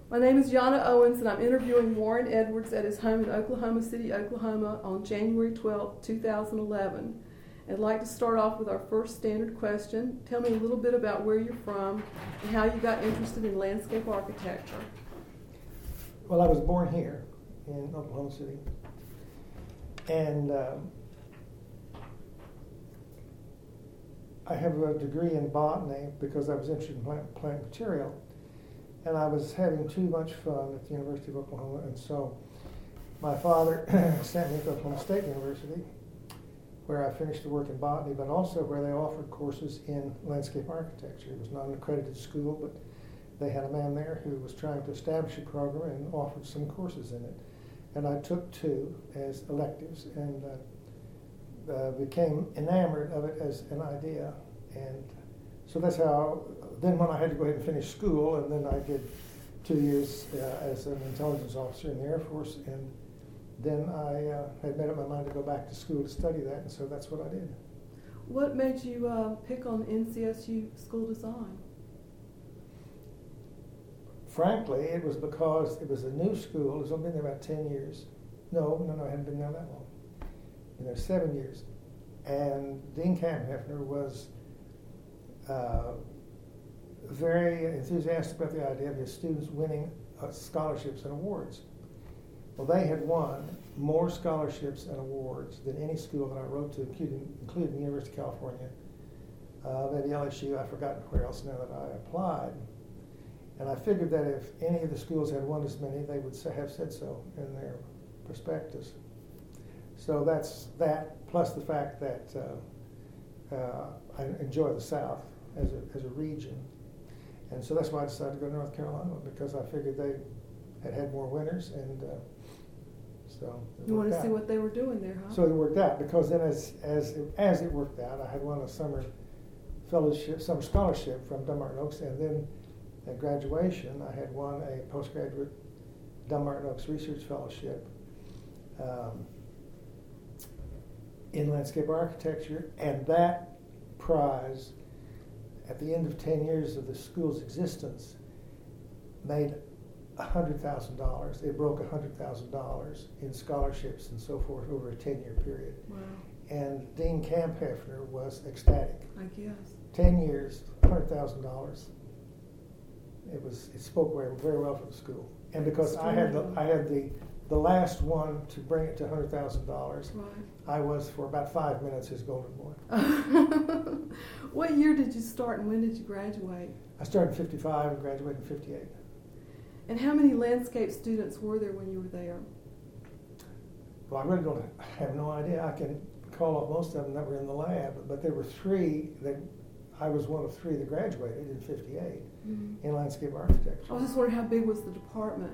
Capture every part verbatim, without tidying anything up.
My name is Yana Owens, and I'm interviewing Warren Edwards at his home in Oklahoma City, Oklahoma on January twelfth, two thousand eleven. I'd like to start off with our first standard question. Tell me a little bit about where you're from and how you got interested in landscape architecture. Well, I was born here in Oklahoma City, and uh, I have a degree in botany because I was interested in plant, plant material, and I was having too much fun at the University of Oklahoma, and so my father sent me to Oklahoma State University, where I finished the work in botany, but also where they offered courses in landscape architecture. It was not an accredited school, but they had a man there who was trying to establish a program and offered some courses in it. And I took two as electives and uh, uh, became enamored of it as an idea. And so that's how, then when I had to go ahead and finish school, and then I did two years uh, as an intelligence officer in the Air Force, and then I uh, had made up my mind to go back to school to study that, and so that's what I did. What made you uh, pick on N C S U School Design? Frankly, it was because it was a new school. It was only been there about ten years. No, no, no, I hadn't been there that long. Been there seven years. And Dean Kampfhefner was uh, very enthusiastic about the idea of his students winning uh, scholarships and awards. Well, they had won more scholarships and awards than any school that I wrote to, including, including the University of California, uh, maybe L S U, I've forgotten where else now that I applied. And I figured that if any of the schools had won as many, they would have said so in their prospectus. So that's that, plus the fact that uh, uh, I enjoy the South as a, as a region. And so that's why I decided to go to North Carolina, because I figured they had had more winners, and uh, so it You wanted to out. see what they were doing there, huh? So it worked out, because then as as it, as it worked out, I had won a summer fellowship, summer scholarship from Dunbarton Oaks, and then at graduation, I had won a postgraduate Dunbarton Oaks Research Fellowship um, in landscape architecture, and that prize, at the end of ten years of the school's existence, made one hundred thousand dollars. It broke one hundred thousand dollars in scholarships and so forth over a ten-year period. Wow. And Dean Kampfhefner was ecstatic. I guess. ten years, one hundred thousand dollars. It was. It spoke very, very well for the school, and because I had the, I had the, the last one to bring it to one hundred thousand dollars. Right. I was for about five minutes his golden boy. What year did you start, and when did you graduate? I started in fifty-five and graduated in fifty-eight. And how many landscape students were there when you were there? Well, I really don't have no idea. I can call off most of them that were in the lab, but there were three that I was one of three that graduated in fifty-eight mm-hmm. in landscape architecture. I was just wondering how big was the department?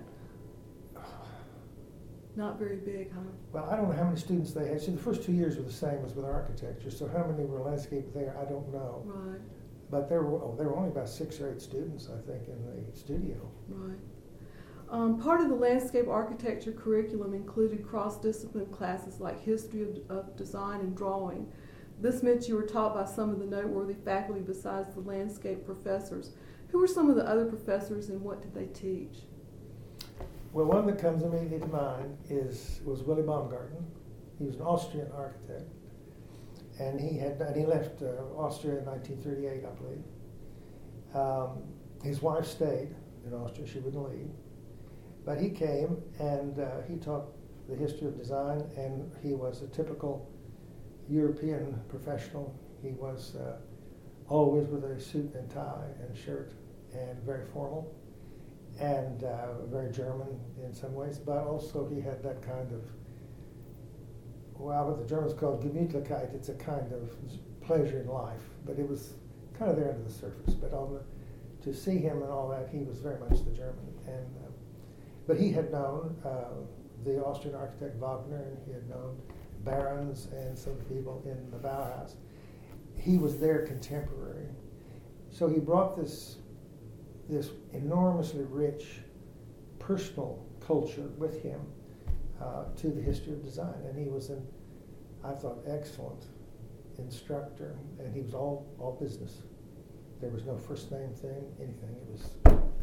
Not very big, huh? Well, I don't know how many students they had. See, the first two years were the same as with architecture, so how many were landscape there, I don't know. Right. But there were, oh, there were only about six or eight students, I think, in the studio. Right. Um, part of the landscape architecture curriculum included cross-discipline classes like history of, of design and drawing. This meant you were taught by some of the noteworthy faculty besides the landscape professors. Who were some of the other professors, and what did they teach? Well, one that comes immediately to mind is was Willy Baumgarten. He was an Austrian architect, and he had and he left uh, Austria in nineteen thirty-eight, I believe. Um, his wife stayed in Austria; she wouldn't leave. But he came and uh, he taught the history of design, and he was a typical European professional. He was uh, always with a suit and tie and shirt, and very formal, and uh, very German in some ways, but also he had that kind of, well, what the Germans call Gemütlichkeit. It's a kind of pleasure in life, but it was kind of there under the surface. But on the, to see him and all that, he was very much the German. And uh, but he had known uh, the Austrian architect Wagner, and he had known barons and some people in the Bauhaus. He was their contemporary, so he brought this this enormously rich personal culture with him uh, to the history of design, and he was an, I thought, excellent instructor, and he was all all business. There was no first name thing, anything. It was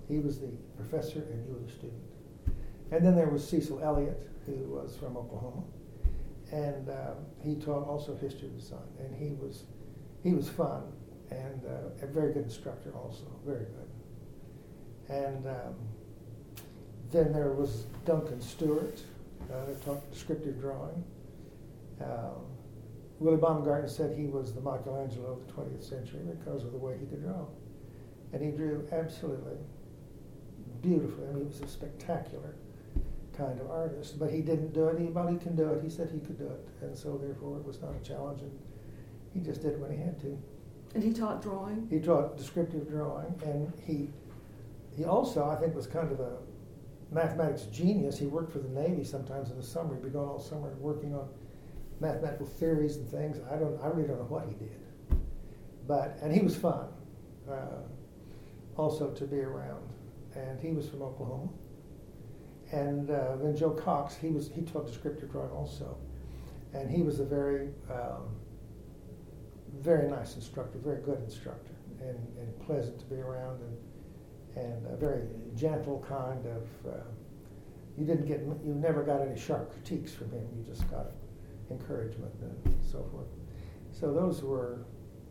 He was the professor and you were the student. And then there was Cecil Elliott, who was from Oklahoma, and uh, he taught also history of design. And he was he was fun and uh, a very good instructor also, very good. And um, then there was Duncan Stewart, uh, who taught descriptive drawing. Um, Willie Baumgarten said he was the Michelangelo of the twentieth century because of the way he could draw. And he drew absolutely beautifully. I mean, he was a spectacular kind of artist, but he didn't do it. Anybody can do it. He said he could do it, and so therefore it was not a challenge, and he just did it when he had to. And he taught drawing? He taught descriptive drawing, and he he also, I think, was kind of a mathematics genius. He worked for the Navy sometimes in the summer. He'd be gone all summer working on mathematical theories and things. I don't, I really don't know what he did, but and he was fun, uh, also to be around. And he was from Oklahoma. And uh, then Joe Cox, he was he taught descriptive drawing also, and he was a very um, very nice instructor, very good instructor, and, and pleasant to be around, and and a very gentle kind of. Uh, you didn't get you never got any sharp critiques from him. You just got encouragement and so forth. So those were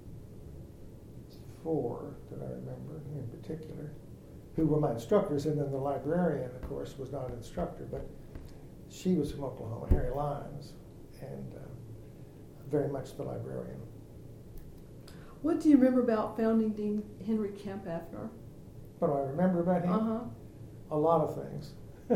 four that I remember in particular, who were my instructors, and then the librarian, of course, was not an instructor, but she was from Oklahoma, Harry Lyons, and uh, very much the librarian. What do you remember about founding Dean Henry Kempeffner? What do I remember about him? Uh-huh. A lot of things.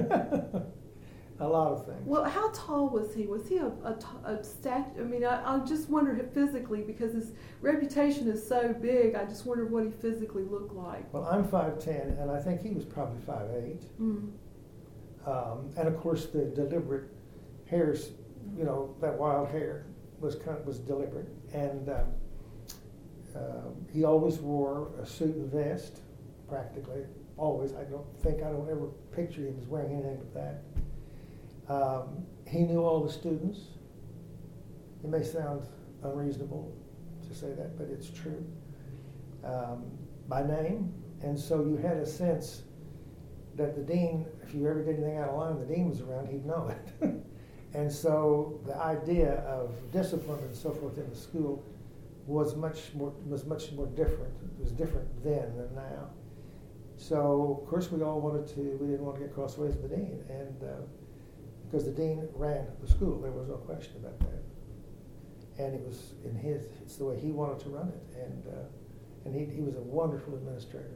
A lot of things. Well, how tall was he? Was he a, a, a stat? I mean, I, I just wonder if physically, because his reputation is so big, I just wonder what he physically looked like. Well, I'm five ten, and I think he was probably five eight. Mm. Um, and of course, the deliberate hairs, you know, that wild hair was kind of, was deliberate. And um, uh, he always wore a suit and vest, practically. Always. I don't think, I don't ever picture him as wearing anything but that. Um, he knew all the students. It may sound unreasonable to say that, but it's true. Um, by name, and so you had a sense that the dean, if you ever did anything out of line, the dean was around, he'd know it. And so the idea of discipline and so forth in the school was much more was much more different. It was different then than now. So of course we all wanted to. We didn't want to get crossways with the dean, and. Uh, Because the dean ran the school, there was no question about that, and it was in his. It's the way he wanted to run it, and uh, and he he was a wonderful administrator.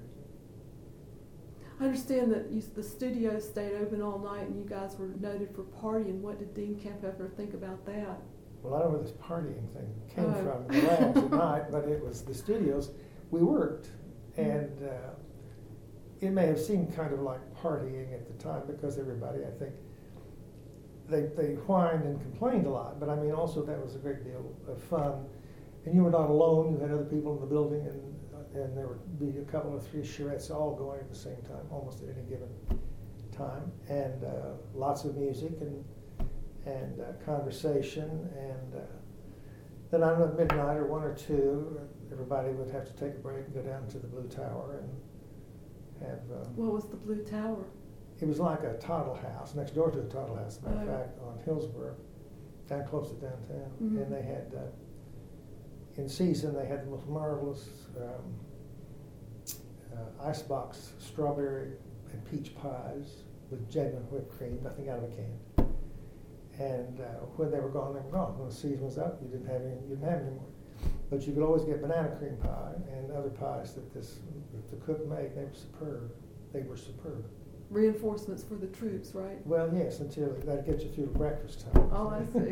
I understand that you, the studio stayed open all night, and you guys were noted for partying. What did Dean Kempeffner think about that? Well, I don't know where this partying thing came oh. from, the labs at night, but it was the studios. We worked, and uh, it may have seemed kind of like partying at the time because everybody, I think. They they whined and complained a lot, but I mean also that was a great deal of fun, and you were not alone. You had other people in the building, and and there would be a couple of three charrettes all going at the same time, almost at any given time, and uh, lots of music and and uh, conversation, and uh, then on at midnight or one or two, everybody would have to take a break and go down to the Blue Tower and have. Uh, what was the Blue Tower? It was like a Tottle House, next door to the Tottle House, as a matter of Oh. fact, on Hillsborough, down close to downtown. Mm-hmm. And they had, uh, in season, they had the most marvelous um, uh, icebox strawberry and peach pies with genuine whipped cream, nothing out of a can. And uh, when they were gone, they were gone. When the season was up, you didn't have any, you didn't have any more. But you could always get banana cream pie and other pies that this that the cook made. They were superb. They were superb. Reinforcements for the troops, right? Well, yes, until that gets you through to breakfast time. Oh, I see.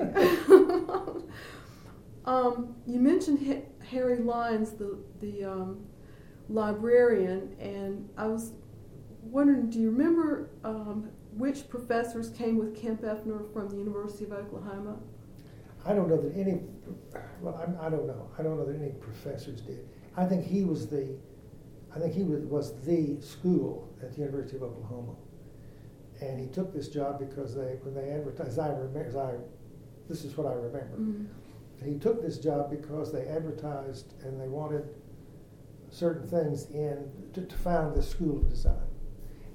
um, you mentioned H- Harry Lyons, the the um, librarian, and I was wondering, do you remember um, which professors came with Kempeffner from the University of Oklahoma? I don't know that any. Well, I'm, I don't know. I don't know that any professors did. I think he was the. I think he was, was the school at the University of Oklahoma, and he took this job because they, when they advertised, I remember, as I, this is what I remember. Mm-hmm. He took this job because they advertised and they wanted certain things in to, to found the School of Design,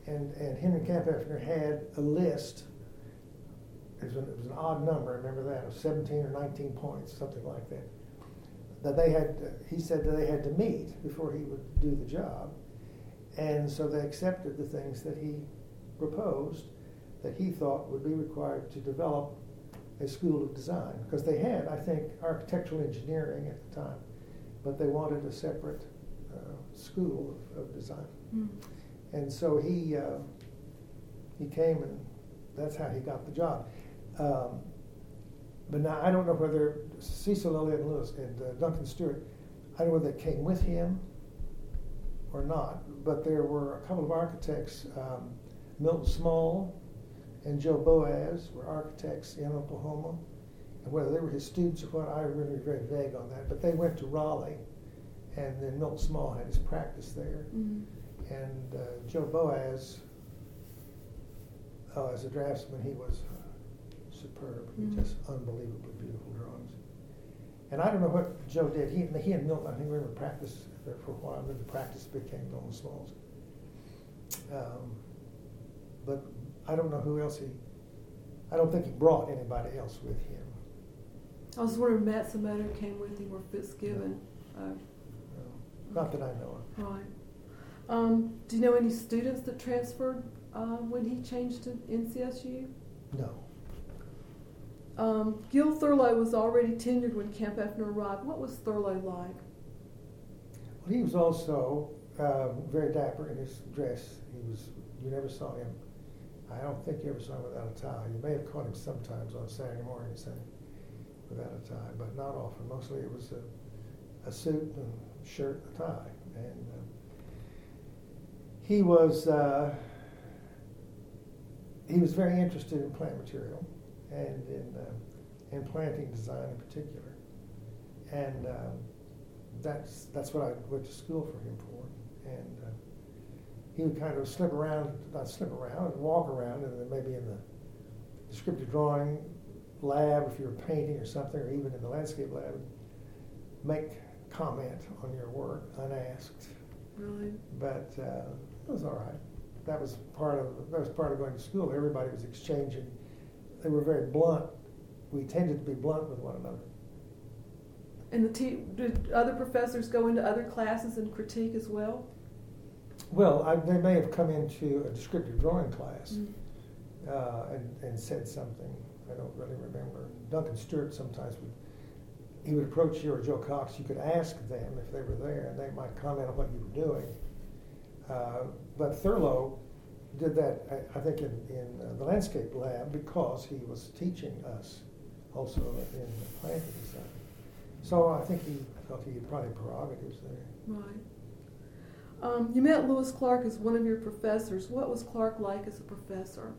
and, and Henry Campeffner had a list. It was, an, it was an odd number, I remember that, of seventeen or nineteen points, something like that, that they had, he said that they had to meet before he would do the job. And so they accepted the things that he proposed that he thought would be required to develop a school of design. Because they had, I think, architectural engineering at the time, but they wanted a separate uh, school of, of design. Mm. And so he uh, he came, and that's how he got the job. Um, but now I don't know whether Cecil Elliott Lewis and uh, Duncan Stewart, I don't know whether they came with him or not, but there were a couple of architects, um, Milton Small and Joe Boaz were architects in Oklahoma. And whether they were his students or what, I really very vague on that. But they went to Raleigh, and then Milton Small had his practice there. Mm-hmm. And uh, Joe Boaz, oh, as a draftsman, he was uh, superb. Mm-hmm. Just unbelievably beautiful drawings. And I don't know what Joe did. He, he and Milton, I think, were in practice there for a while. Then the practice became Milton Small's. Um, but I don't know who else he. I don't think he brought anybody else with him. I was wondering if Matsumoto came with him or Fitzgibbon. No. Uh, no. Not that I know of. Right. Um, do you know any students that transferred uh, when he changed to N C S U? No. Um, Gil Thurlow was already tenured when Campeffner arrived. What was Thurlow like? Well, he was also uh, very dapper in his dress. He was. You never saw him. I don't think you ever saw him without a tie. You may have caught him sometimes on Saturday morning saying without a tie, but not often. Mostly it was a, a suit and shirt and a tie. And uh, he was uh, he was very interested in plant material and in uh, in planting design in particular. And um, that's that's what I went to school for him for. And uh, he would kind of slip around, not slip around, walk around, and then maybe in the descriptive drawing lab, if you were painting or something, or even in the landscape lab, make comment on your work unasked. Really? But uh, it was all right. That was part of that was part of going to school. Everybody was exchanging. They were very blunt. We tended to be blunt with one another. And the te- did other professors go into other classes and critique as well? Well, I, they may have come into a descriptive drawing class mm. uh, and, and said something. I don't really remember. Duncan Stewart sometimes would, he would approach you or Joe Cox. You could ask them if they were there, and they might comment on what you were doing. Uh, but Thurlow did that, I, I think, in, in uh, the landscape lab because he was teaching us also in planting design. So I think he felt he had probably prerogatives there. Right. Um, you met Lewis Clark as one of your professors. What was Clark like as a professor?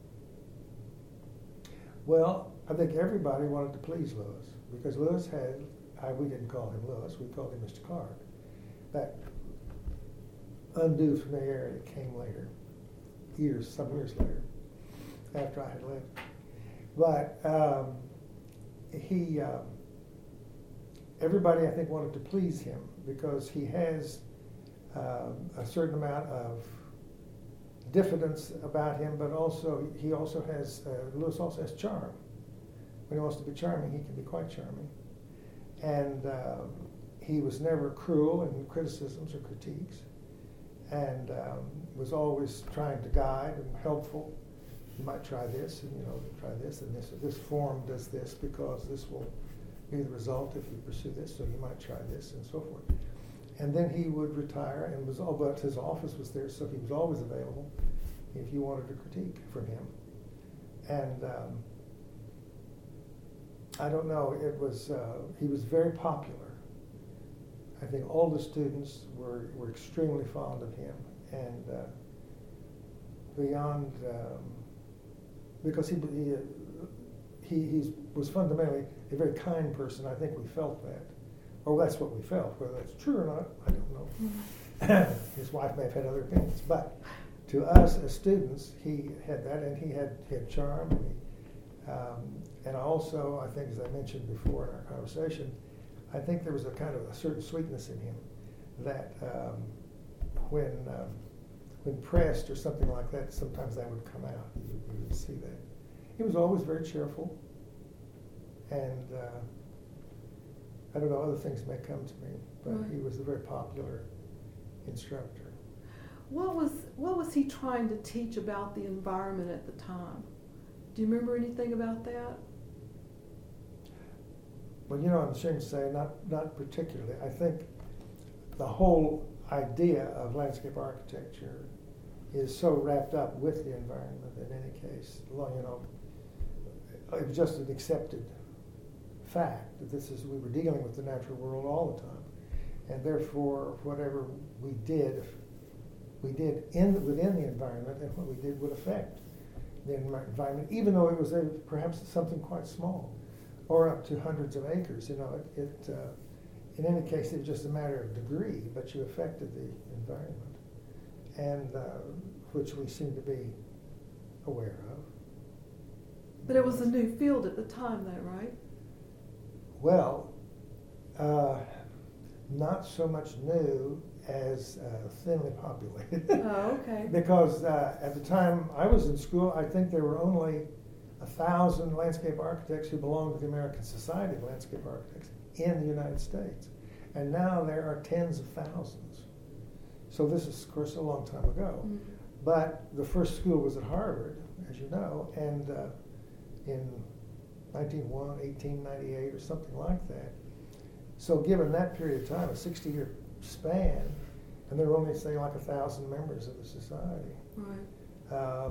Well, I think everybody wanted to please Lewis because Lewis had, I, we didn't call him Lewis, we called him Mister Clark. That undue familiarity came later, years, some years later, after I had left. But um, he, um, everybody I think wanted to please him because he has Um, a certain amount of diffidence about him, but also he also has uh, Lewis also has charm. When he wants to be charming, he can be quite charming, and um, he was never cruel in criticisms or critiques, and um, was always trying to guide and helpful. You might try this, and you know, try this, and this. This form does this because this will be the result if you pursue this. So you might try this, and so forth. And then he would retire, and was all, but his office was there, so he was always available if you wanted a critique from him. And um, I don't know, it was uh, he was very popular. I think all the students were, were extremely fond of him, and uh, beyond um, because he he, he he's, was fundamentally a very kind person. I think we felt that. Or that's what we felt. Whether that's true or not, I don't know. Mm-hmm. His wife may have had other opinions. But to us as students, he had that, and he had, he had charm. And, he, um, and also, I think, as I mentioned before in our conversation, I think there was a kind of a certain sweetness in him that um, when um, when pressed or something like that, sometimes that would come out. You would, you would see that. He was always very cheerful, and uh, I don't know, other things may come to me, but right. he was a very popular instructor. What was what was he trying to teach about the environment at the time? Do you remember anything about that? Well, you know, I'm ashamed to say, not not particularly. I think the whole idea of landscape architecture is so wrapped up with the environment in any case. You know, it was just an accepted fact that this is, we were dealing with the natural world all the time. And therefore, whatever we did, we did in within the environment, and what we did would affect the environment, even though it was a, perhaps something quite small, or up to hundreds of acres. You know, it, it uh, in any case, it was just a matter of degree, but you affected the environment, and uh, which we seem to be aware of. But it was a new field at the time, though, right? Well, uh, not so much new as uh, thinly populated. Oh, okay. Because uh, at the time I was in school, I think there were only a thousand landscape architects who belonged to the American Society of Landscape Architects in the United States. And now there are tens of thousands. So this is, of course, a long time ago. Mm-hmm. But the first school was at Harvard, as you know, and uh, in nineteen oh one, eighteen ninety-eight, or something like that. So given that period of time, a sixty-year span, and there were only, say, like a thousand members of the society. Right. Um,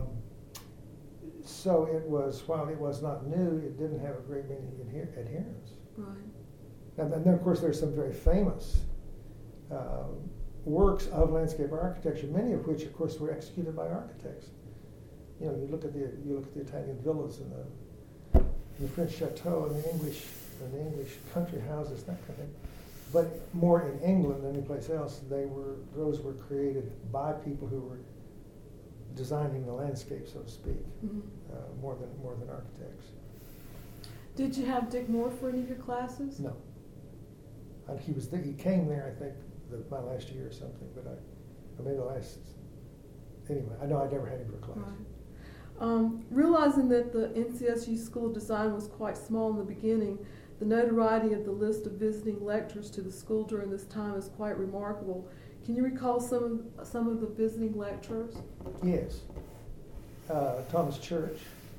so it was, while it was not new, it didn't have a great many adher- adherents. Right. And, and then, of course, there's some very famous uh, works of landscape architecture, many of which, of course, were executed by architects. You know, you look at the you look at the Italian villas and the, and the French chateaux and the English and the English country houses, that kind of thing. But more in England than anyplace else, they were those were created by people who were designing the landscape, so to speak, mm-hmm. uh, more than more than architects. Did you have Dick Moore for any of your classes? No. And he was th- he came there, I think, the, my last year or something, but I, or maybe the last. Anyway, I know I never had him for a class. Right. Um, realizing that the N C S U School of Design was quite small in the beginning, the notoriety of the list of visiting lecturers to the school during this time is quite remarkable. Can you recall some of some of the visiting lecturers? Yes. Uh, Thomas Church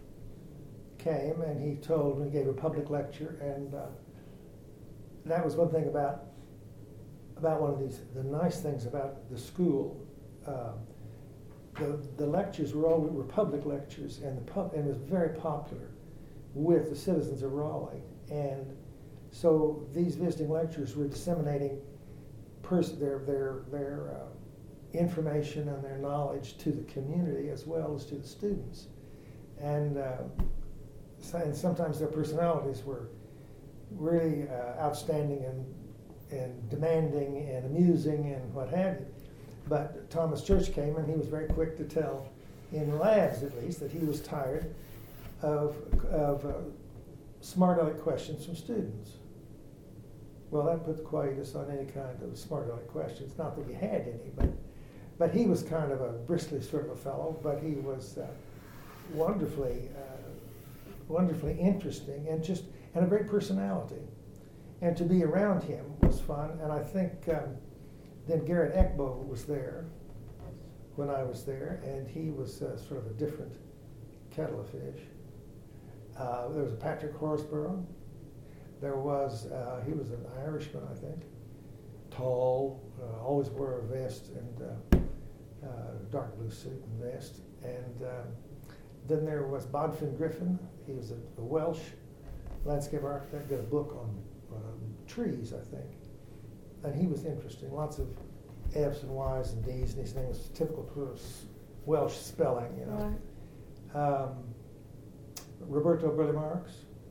came and he told me, gave a public lecture, and uh, that was one thing about about one of these the nice things about the school. Uh, the the lectures were all were public lectures, and the pub and it was very popular with the citizens of Raleigh, and so these visiting lecturers were disseminating pers- their their their uh, information and their knowledge to the community as well as to the students, and uh, so, and sometimes their personalities were really uh, outstanding and and demanding and amusing and what have you. But Thomas Church came and he was very quick to tell, in labs at least, that he was tired of of uh, smart aleck questions from students. Well, that put the quietus on any kind of smart aleck questions. Not that we had any, but but he was kind of a bristly sort of a fellow, but he was uh, wonderfully uh, wonderfully interesting and just and a great personality. And to be around him was fun. And I think um, then Garrett Eckbo was there when I was there, and he was uh, sort of a different kettle of fish. Uh, there was a Patrick Horsburgh. There was, uh, he was an Irishman, I think, tall, uh, always wore a vest and uh, uh, dark blue suit and vest. And uh, then there was Bodfin Griffin. He was a, a Welsh landscape architect, did a book on um, trees, I think. And he was interesting, lots of F's and Y's and D's, and his name was typical Welsh spelling, you know. Right. Um, Roberto Burle Marx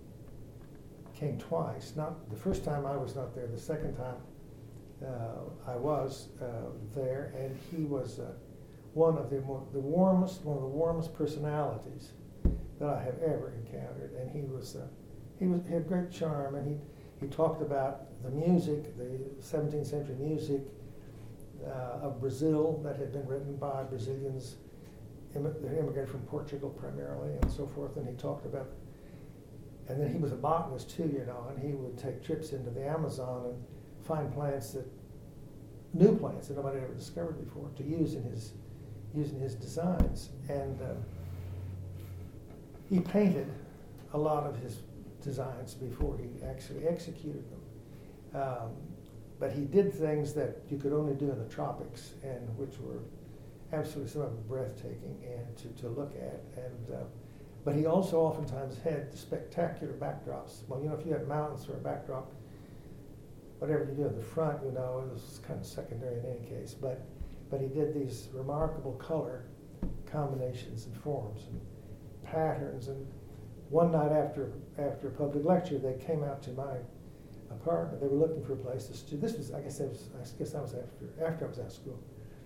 came twice. Not the first time I was not there. The second time uh, I was uh, there, and he was uh, one of the more, the warmest, one of the warmest personalities that I have ever encountered. And he was uh, he was he had great charm, and he he talked about the music, the seventeenth century music, uh, of Brazil that had been written by Brazilians that immigrated from Portugal primarily and so forth. And he talked about, and then he was a botanist too, you know, and he would take trips into the Amazon and find plants that, new plants that nobody had ever discovered before to use in his, using his designs. And uh, he painted a lot of his designs before he actually executed them. Um, but he did things that you could only do in the tropics, and which were absolutely some of them breathtaking and to, to look at. And uh, but he also oftentimes had spectacular backdrops. Well, you know, if you had mountains for a backdrop, whatever you do in the front, you know, it was kind of secondary in any case. But but he did these remarkable color combinations and forms and patterns. And one night after after a public lecture, they came out to my apartment. They were looking for a place to study. This was, I guess, that was, I guess that was after after I was out of school.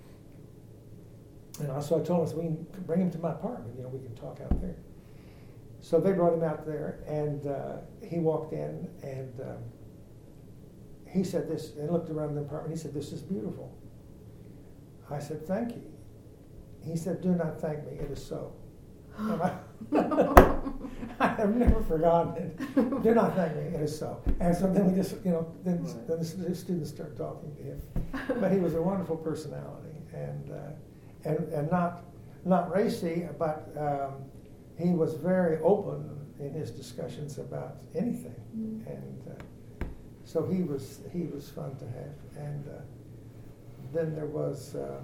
And I, so I told them, we can bring him to my apartment. You know, we can talk out there. So they brought him out there, and uh, he walked in, and um, he said this, and looked around the apartment. He said, "This is beautiful." I said, "Thank you." He said, "Do not thank me. It is so." And I, I have never forgotten it. "Do not thank me. It is so." And so then we just, you know, then, then the students started talking to him. But he was a wonderful personality, and uh, and and not not racy, but um, he was very open in his discussions about anything, mm. and uh, so he was he was fun to have. And uh, then there was. Uh,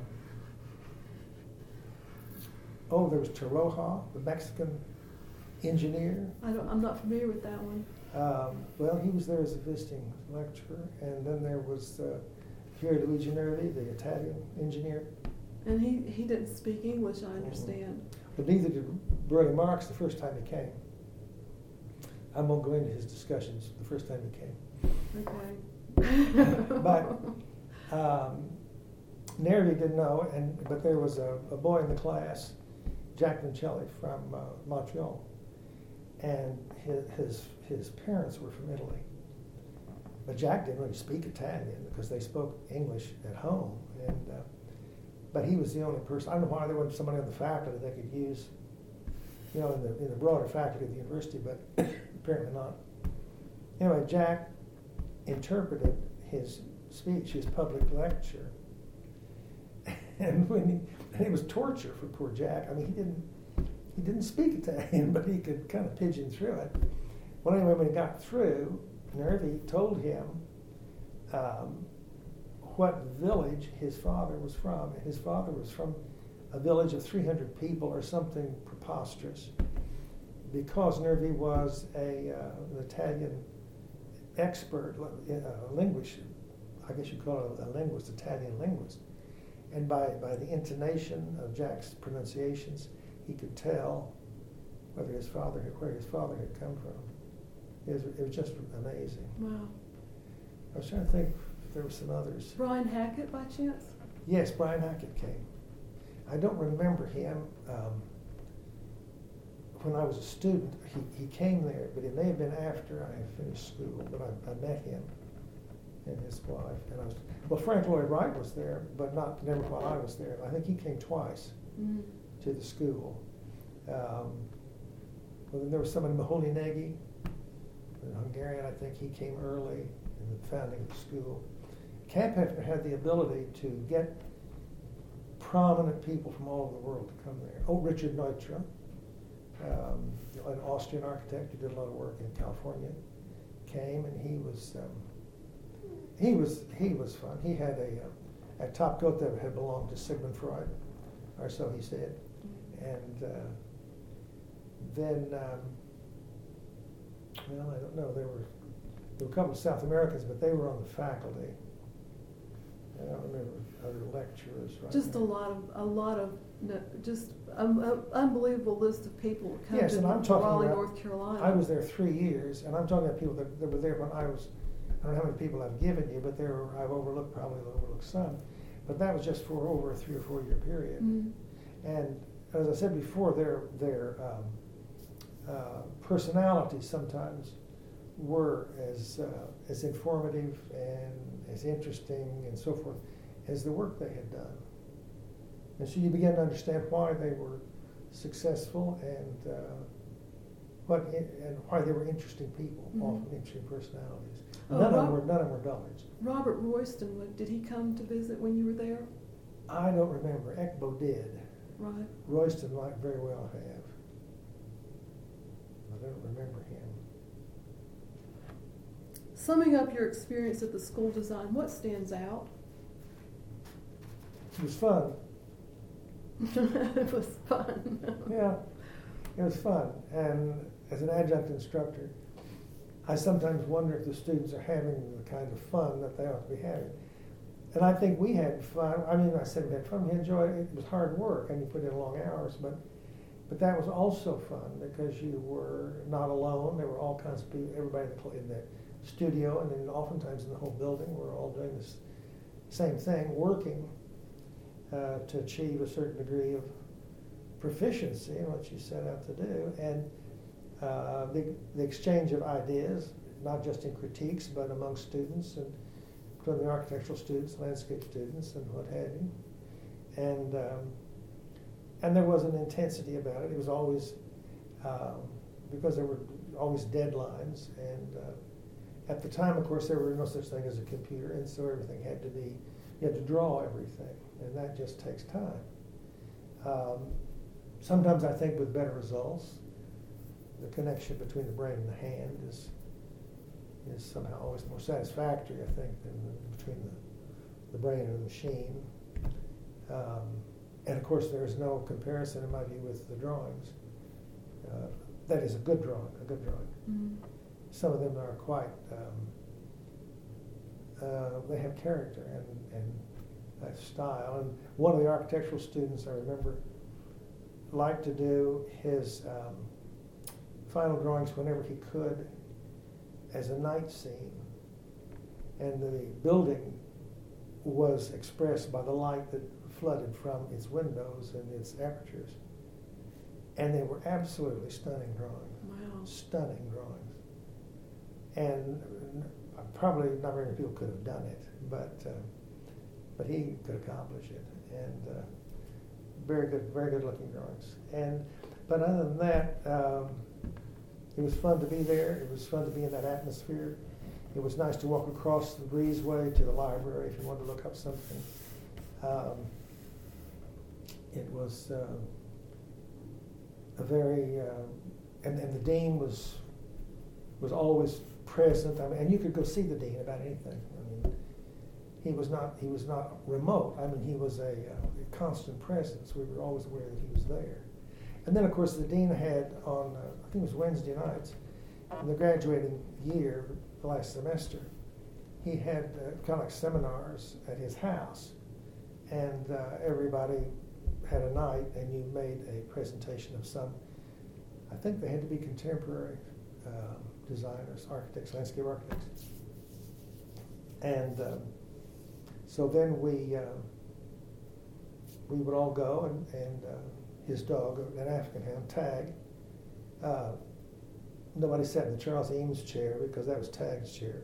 Oh, there was Tiroja, the Mexican engineer. I don't, I'm not familiar with that one. Um, well, he was there as a visiting lecturer. And then there was uh, Pier Luigi Nervi, the Italian engineer. And he, he didn't speak English, I understand. Mm-hmm. But neither did Bernie Marx the first time he came. I won't go into his discussions the first time he came. Okay. But um, Nervi didn't know, and but there was a, a boy in the class, Jack Vincelli from uh, Montreal, and his, his his parents were from Italy. But Jack didn't really speak Italian because they spoke English at home, and uh, but he was the only person. I don't know why there wasn't somebody on the faculty they could use, you know, in the in the broader faculty of the university, but apparently not. Anyway, Jack interpreted his speech, his public lecture. And when he, and it was torture for poor Jack. I mean, he didn't he didn't speak Italian, but he could kind of pigeon through it. Well, anyway, when he got through, Nervi told him um, what village his father was from. And his father was from a village of three hundred people or something preposterous, because Nervi was a uh, an Italian expert, a linguist. I guess you call it a linguist, Italian linguist. And by, by the intonation of Jack's pronunciations, he could tell whether his father had, where his father had come from. It was, it was just amazing. Wow. I was trying to think if there were some others. Brian Hackett, by chance? Yes, Brian Hackett came. I don't remember him. Um, when I was a student, he, he came there, but it may have been after I had finished school, but I, I met him and his wife. And I was, well, Frank Lloyd Wright was there, but not never while I was there. I think he came twice mm-hmm. to the school. Um, well, then there was somebody, Mahoney Nagy, an Hungarian. I think he came early in the founding of the school. Camp Hefner had the ability to get prominent people from all over the world to come there. Oh, Richard Neutra, um, an Austrian architect who did a lot of work in California, came, and he was. Um, He was he was fun. He had a a top coat that had belonged to Sigmund Freud, or so he said. And uh, then, um, well, I don't know. There were there were a couple of South Americans, but they were on the faculty. I don't remember other lecturers. Right just now. a lot of a lot of just an unbelievable list of people who come yes, to and I'm talking Raleigh, about, North Carolina. I was there three years, and I'm talking about people that, that were there when I was. I don't know how many people I've given you, but there were, I've overlooked, probably overlooked some. But that was just for over a three or four year period. Mm-hmm. And as I said before, their their um, uh, personalities sometimes were as uh, as informative and as interesting and so forth as the work they had done. And so you begin to understand why they were successful and uh, what in, and why they were interesting people, mm-hmm. often interesting personalities. Oh, none, Rob- of them were, none of them were dullards. Robert Royston, did he come to visit when you were there? I don't remember. Ekbo did. Right. Royston might very well have. I don't remember him. Summing up your experience at the school design, what stands out? It was fun. It was fun. Yeah, it was fun. And as an adjunct instructor, I sometimes wonder if the students are having the kind of fun that they ought to be having. And I think we had fun. I mean, I said we had fun. We enjoyed it. It was hard work, and you put in long hours, but but that was also fun because you were not alone. There were all kinds of people, everybody in the studio, and then oftentimes in the whole building. We're all doing this same thing, working uh, to achieve a certain degree of proficiency in what you set out to do. And uh, the, the exchange of ideas, not just in critiques, but among students and between the architectural students, landscape students, and what have you. And um, and there was an intensity about it. It was always, um, because there were always deadlines. And uh, at the time, of course, there were no such thing as a computer, and so everything had to be, you had to draw everything, and that just takes time. Um, sometimes I think with better results, the connection between the brain and the hand is is somehow always more satisfactory, I think, than the, between the, the brain and the machine. Um, and of course, there is no comparison, in my view, with the drawings. Uh, that is a good drawing, a good drawing. Mm-hmm. Some of them are quite, um, uh, they have character and, and uh, style. And one of the architectural students, I remember, liked to do his um, final drawings whenever he could as a night scene, and the building was expressed by the light that flooded from its windows and its apertures, and they were absolutely stunning drawings. Wow. Stunning drawings. And probably not very many people could have done it, but uh, but he could accomplish it, and uh, very good, very good looking drawings. And but other than that. Um, It was fun to be there. It was fun to be in that atmosphere. It was nice to walk across the breezeway to the library if you wanted to look up something. Um, it was uh, a very, uh, and, and the dean was was always present. I mean, and you could go see the dean about anything. I mean, he was not he was not remote. I mean, he was a, uh, a constant presence. We were always aware that he was there. And then, of course, the dean had on, uh, I think it was Wednesday nights, in the graduating year, the last semester, he had uh, kind of like seminars at his house. And uh, everybody had a night, and you made a presentation of some, I think they had to be contemporary um, designers, architects, landscape architects. And um, so then we, uh, we would all go and, and uh, his dog, an African hound, Tag. Uh, nobody sat in the Charles Eames chair because that was Tag's chair.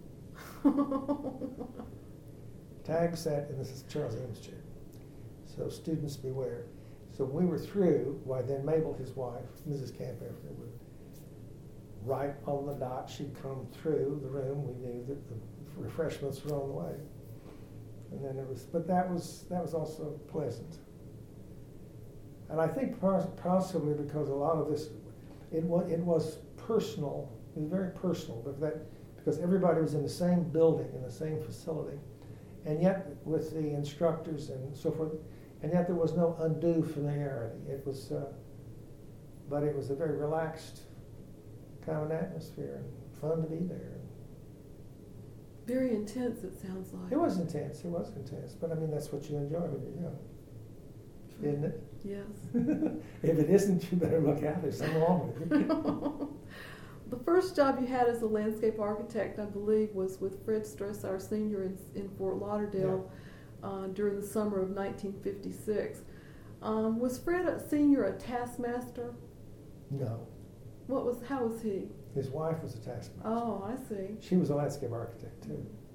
Tag sat in the Charles Eames chair. So students beware. So when we were through, why then Mabel, his wife, Missus Camp Everett, would right on the dot, she'd come through the room. We knew that the refreshments were on the way. And then it was, but that was that was also pleasant. And I think possibly because a lot of this, it was, it was personal, it was very personal, but that, because everybody was in the same building, in the same facility, and yet with the instructors and so forth, and yet there was no undue familiarity. It was, uh, but it was a very relaxed kind of an atmosphere, and fun to be there. Very intense, it sounds like. It was intense, it was intense, but I mean, that's what you enjoy when you're young. Isn't it? Yes. If it isn't, you better look out. There's something wrong with it. The first job you had as a landscape architect, I believe, was with Fred Stressauer Senior in, in Fort Lauderdale yeah. uh, during the summer of nineteen fifty-six. Um, was Fred a Senior a taskmaster? No. What was? How was he? His wife was a taskmaster. Oh, I see. She was a landscape architect too.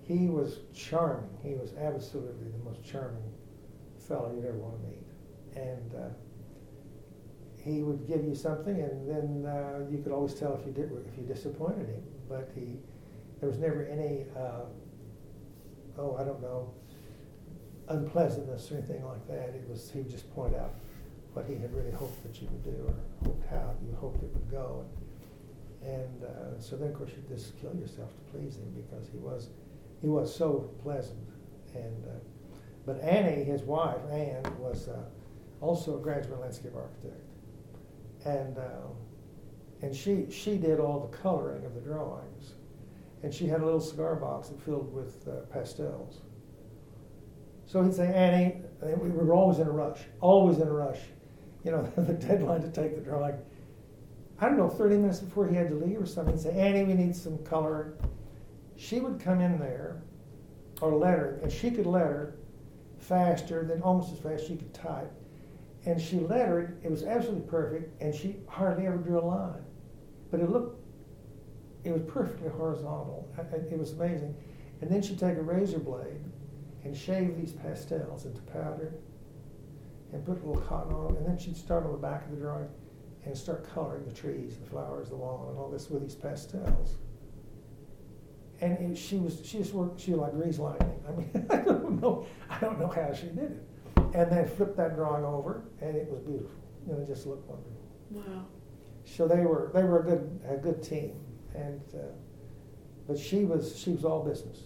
he was charming. He was absolutely the most charming fellow you'd ever want to meet. And uh, he would give you something, and then uh, you could always tell if you did if you disappointed him. But he, there was never any, uh, oh, I don't know, unpleasantness or anything like that. It was he would just point out what he had really hoped that you would do, or hoped how you hoped it would go. And, and uh, so then, of course, you just kill yourself to please him because he was he was so pleasant. And uh, but Annie, his wife, Anne, was uh, also a graduate landscape architect, and uh, and she she did all the coloring of the drawings, and she had a little cigar box that filled with uh, pastels. So he'd say, Annie, and we were always in a rush, always in a rush. You know, the deadline to take the drawing. I don't know, thirty minutes before he had to leave or something, he'd say, Annie, we need some color. She would come in there, or letter, and she could letter faster than almost as fast as she could type. And she lettered, it was absolutely perfect, and she hardly ever drew a line. But it looked, it was perfectly horizontal. It was amazing. And then she'd take a razor blade and shave these pastels into powder and put a little cotton on, and then she'd start on the back of the drawing and start coloring the trees, the flowers, the lawn, and all this with these pastels. And it, she was she just worked she was like greased lightning. I mean, I don't know I don't know how she did it. And then flipped that drawing over, and it was beautiful. You know, it just looked wonderful. Wow. So they were they were a good a good team, and uh, but she was she was all business.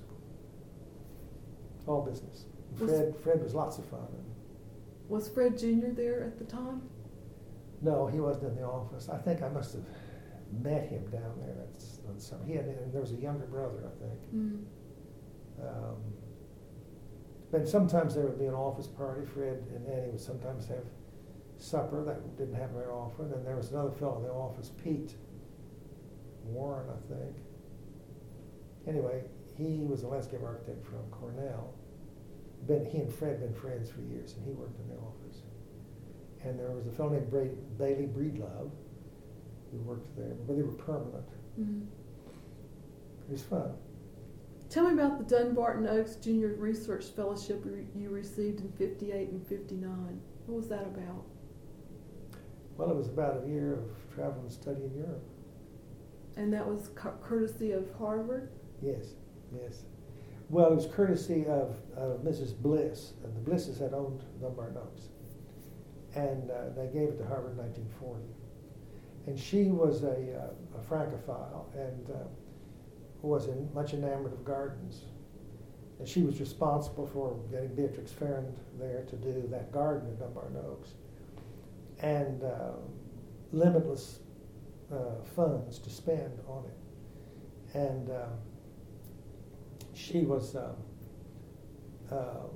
All business. Fred Fred was lots of fun. Was Fred Junior there at the time? No, he wasn't in the office. I think I must have met him down there. That's on some. He had, and there was a younger brother, I think. Mm. Um, but sometimes there would be an office party. Fred and Annie would sometimes have supper. That didn't happen very often. And there was another fellow in the office, Pete Warren, I think. Anyway, he was a landscape architect from Cornell. Been, he and Fred had been friends for years, and he worked in the office. And there was a fellow named Bra- Bailey Breedlove who worked there, but they were permanent. Mm-hmm. It was fun. Tell me about the Dunbarton Oaks Junior Research Fellowship you received in fifty-eight and fifty-nine. What was that about? Well, it was about a year of travel and study in Europe. And that was cu- courtesy of Harvard? Yes, yes. Well, it was courtesy of, of Missus Bliss. And the Blisses had owned Dunbarton Oaks. And uh, they gave it to Harvard in nineteen forty. And she was a, uh, a Francophile and uh, was in, much enamored of gardens. And she was responsible for getting Beatrix Farrand there to do that garden at Dunbarton Oaks. And uh, limitless uh, funds to spend on it. And uh, she was um, um,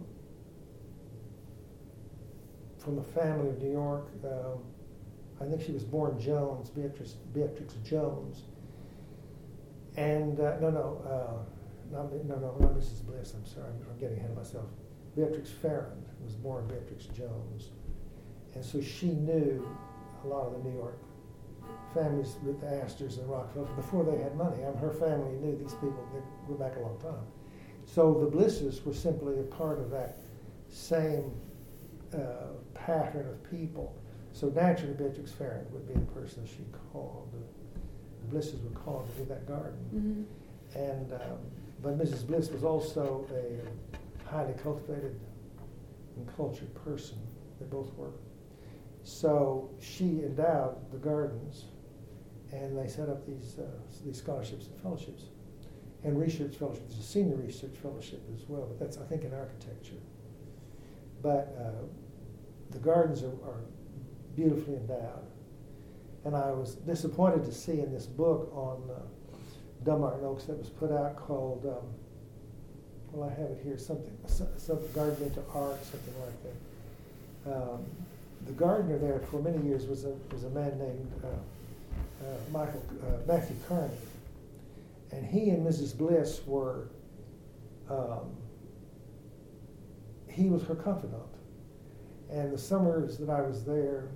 from a family of New York. Um, I think she was born Jones, Beatrix, Beatrix Jones. And, uh, no, no, uh, not, no, no, not Missus Bliss, I'm sorry, I'm, I'm getting ahead of myself. Beatrix Farrand was born Beatrix Jones. And so she knew a lot of the New York families with the Astors and Rockefeller before they had money. I mean, her family knew these people. They go back a long time. So the Blisses were simply a part of that same uh, pattern of people. So naturally, Beatrix Farrand would be the person she called. The, the Blisses were called to do that garden. Mm-hmm. And um, but Missus Bliss was also a highly cultivated and cultured person. They both were. So she endowed the gardens, and they set up these uh, these scholarships and fellowships, and research fellowships. There's a senior research fellowship as well, but that's I think in architecture. But uh, the gardens are, are beautifully endowed, and I was disappointed to see in this book on uh, Dunbarton Oaks that was put out called um, well I have it here something some Garden into Art, something like that. Um, The gardener there for many years was a was a man named uh, uh, Michael uh, Matthew Carney, and he and Missus Bliss were. Um, he was her confidant, and the summers that I was there,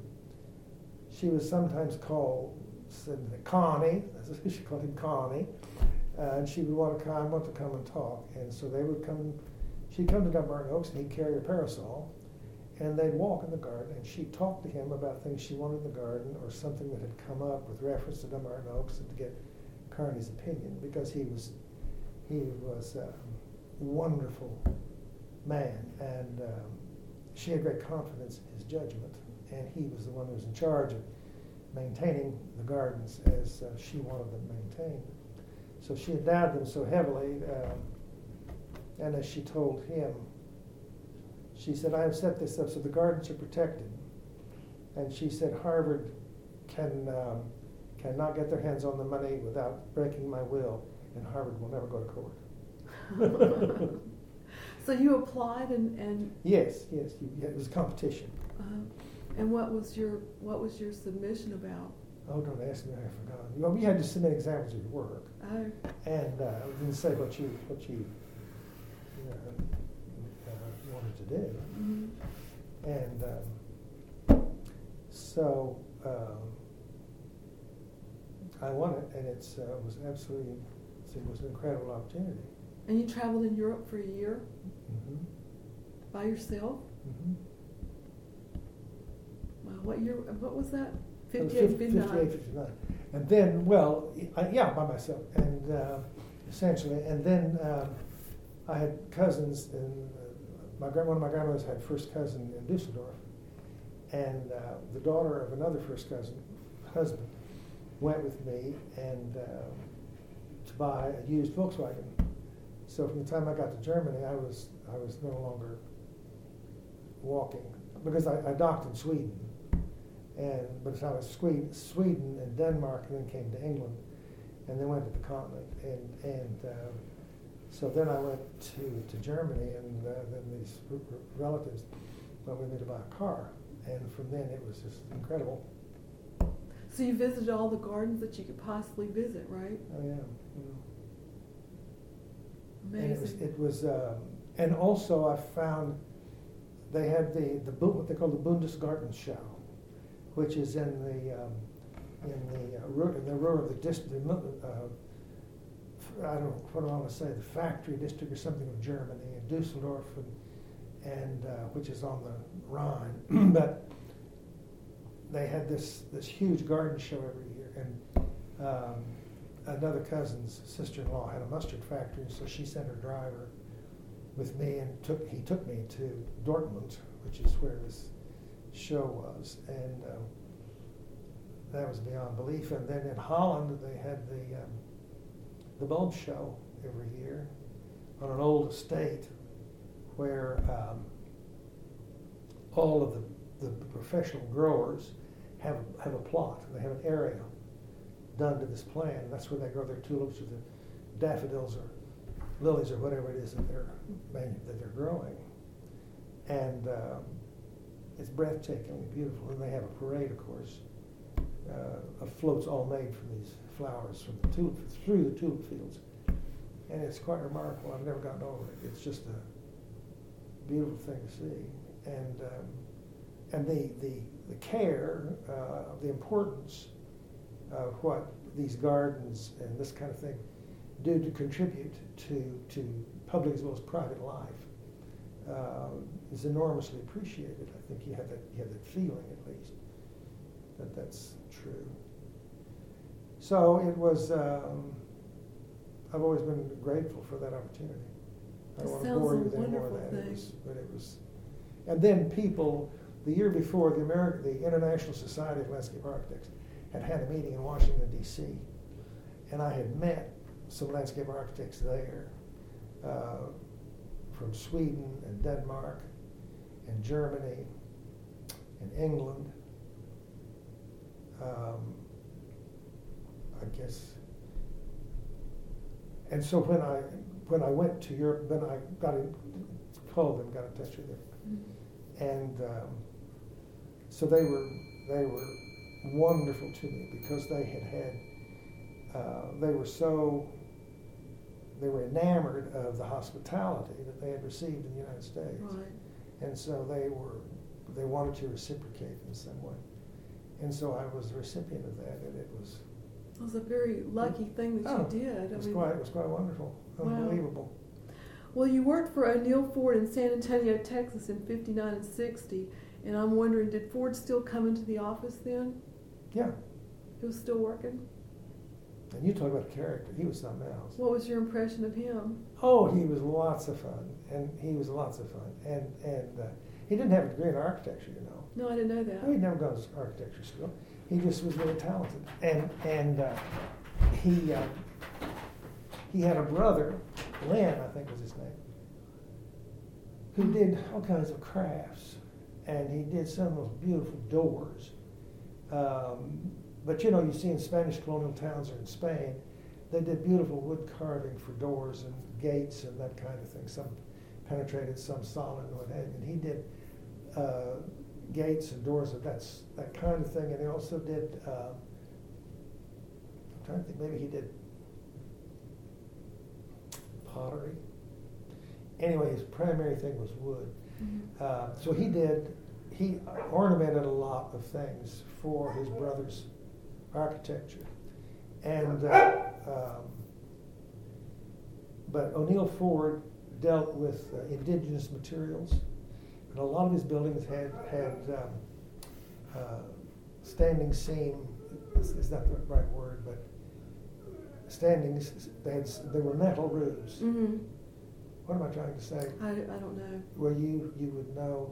she was sometimes called said Connie. She called him Connie. uh, and she would want to come, want to come and talk. And so they would come. She'd come to Dumbarton Oaks, and he'd carry a parasol, and they'd walk in the garden, and she'd talk to him about things she wanted in the garden or something that had come up with reference to Dumbarton Oaks, and to get Carney's opinion, because he was he was a wonderful man, and um, she had great confidence in his judgment, and he was the one who was in charge of maintaining the gardens as uh, she wanted them maintained. So she endowed them so heavily, um, and as she told him, she said, I have set this up so the gardens are protected. And she said, Harvard can um, cannot get their hands on the money without breaking my will, and Harvard will never go to court. So you applied, and, and yes, yes, you, it was competition. uh, and what was your what was your submission about? Oh, don't ask me, I've forgotten. Well, we had to submit examples of your work, Oh, and uh, didn't say what you what you, you know, uh, wanted to do, mm-hmm. and um, so um, I won it, and it's uh, was absolutely it was an incredible opportunity. And you traveled in Europe for a year Mm-hmm. by yourself? Mm-hmm. Wow, what year? What was that? fifty-eight, fifty-eight, fifty-nine. fifty-eight, fifty-nine. And then, well, I, yeah, by myself, and uh, essentially, and then um, I had cousins, and uh, my gra- one of my grandmothers had first cousin in Dusseldorf, and uh, the daughter of another first cousin, husband, went with me and uh, to buy a used Volkswagen. So from the time I got to Germany, I was I was no longer walking, because I, I docked in Sweden. And by the time I was Sweden, Sweden and Denmark, and then came to England, and then went to the continent. And and uh, so then I went to, to Germany, and uh, then these r- r- relatives wanted me to buy a car. And from then it was just incredible. So you visited all the gardens that you could possibly visit, right? Oh yeah. yeah. Amazing. And it was, it was um, and also I found they had the, the Bu- what they call the Bundesgartenschau, which is in the um, in the uh, Ruhr, in the Ruhr of the district. Uh, I don't know what I want to say, the factory district or something of Germany, in Dusseldorf, and, and uh, which is on the Rhine. But they had this this huge garden show every year, and um, another cousin's sister-in-law had a mustard factory, so she sent her driver with me, and took he took me to Dortmund, which is where this show was, and um, that was beyond belief. And then in Holland, they had the um, the bulb show every year on an old estate where um, all of the, the professional growers have have a plot. They have an area done to this plan. That's where they grow their tulips or the daffodils or lilies or whatever it is that they're that they're growing, and um, it's breathtakingly beautiful. And they have a parade, of course, uh, of floats all made from these flowers from the tulip through the tulip fields, and it's quite remarkable. I've never gotten over it. It's just a beautiful thing to see, and um, and the the the care, uh, the importance of what these gardens and this kind of thing do to contribute to to public as well as private life uh, is enormously appreciated. I think you have that you have that feeling, at least, that that's true. So it was. Um, I've always been grateful for that opportunity. I don't want to bore you with any more of that. It was, but it was, and then people. The year before, the American, the International Society of Landscape Architects had had a meeting in Washington, D C, and I had met some landscape architects there uh, from Sweden and Denmark and Germany and England. Um, I guess. And so when I when I went to Europe, then I got in, called them, got in touch with them, mm-hmm. and um, so they were they were wonderful to me because they had had uh, they were so they were enamored of the hospitality that they had received in the United States, right. And so they were they wanted to reciprocate in some way, and so I was the recipient of that, and it was It was a very lucky thing that Oh, you did. It I was mean, quite, it was quite wonderful, Wow. unbelievable. Well, you worked for O'Neill Ford in San Antonio, Texas in fifty-nine and sixty, and I'm wondering, did Ford still come into the office then? Yeah, He was still working? and you talk about character, he was something else. What was your impression of him? Oh, he was lots of fun, and he was lots of fun, and and uh, he didn't have a degree in architecture, you know. No, I didn't know that. No, he'd never gone to architecture school. He just was really talented, and and uh, he uh, he had a brother, Len, I think was his name, who did all kinds of crafts, and he did some of those beautiful doors. Um, but you know, you see in Spanish colonial towns or in Spain, they did beautiful wood carving for doors and gates and that kind of thing. Some penetrated, some solid, and what have you. And he did uh, gates and doors and that's that kind of thing. And he also did. Uh, I'm trying to think. Maybe he did pottery. Anyway, his primary thing was wood. Mhm. Uh, so he did. He ornamented a lot of things for his brother's architecture, and uh, um, but O'Neill Ford dealt with uh, indigenous materials, and a lot of his buildings had had um, uh, standing seam. Is, is not the right word, but standing. They had they were metal roofs. Mm-hmm. What am I trying to say? I, I don't know. Well, you you would know.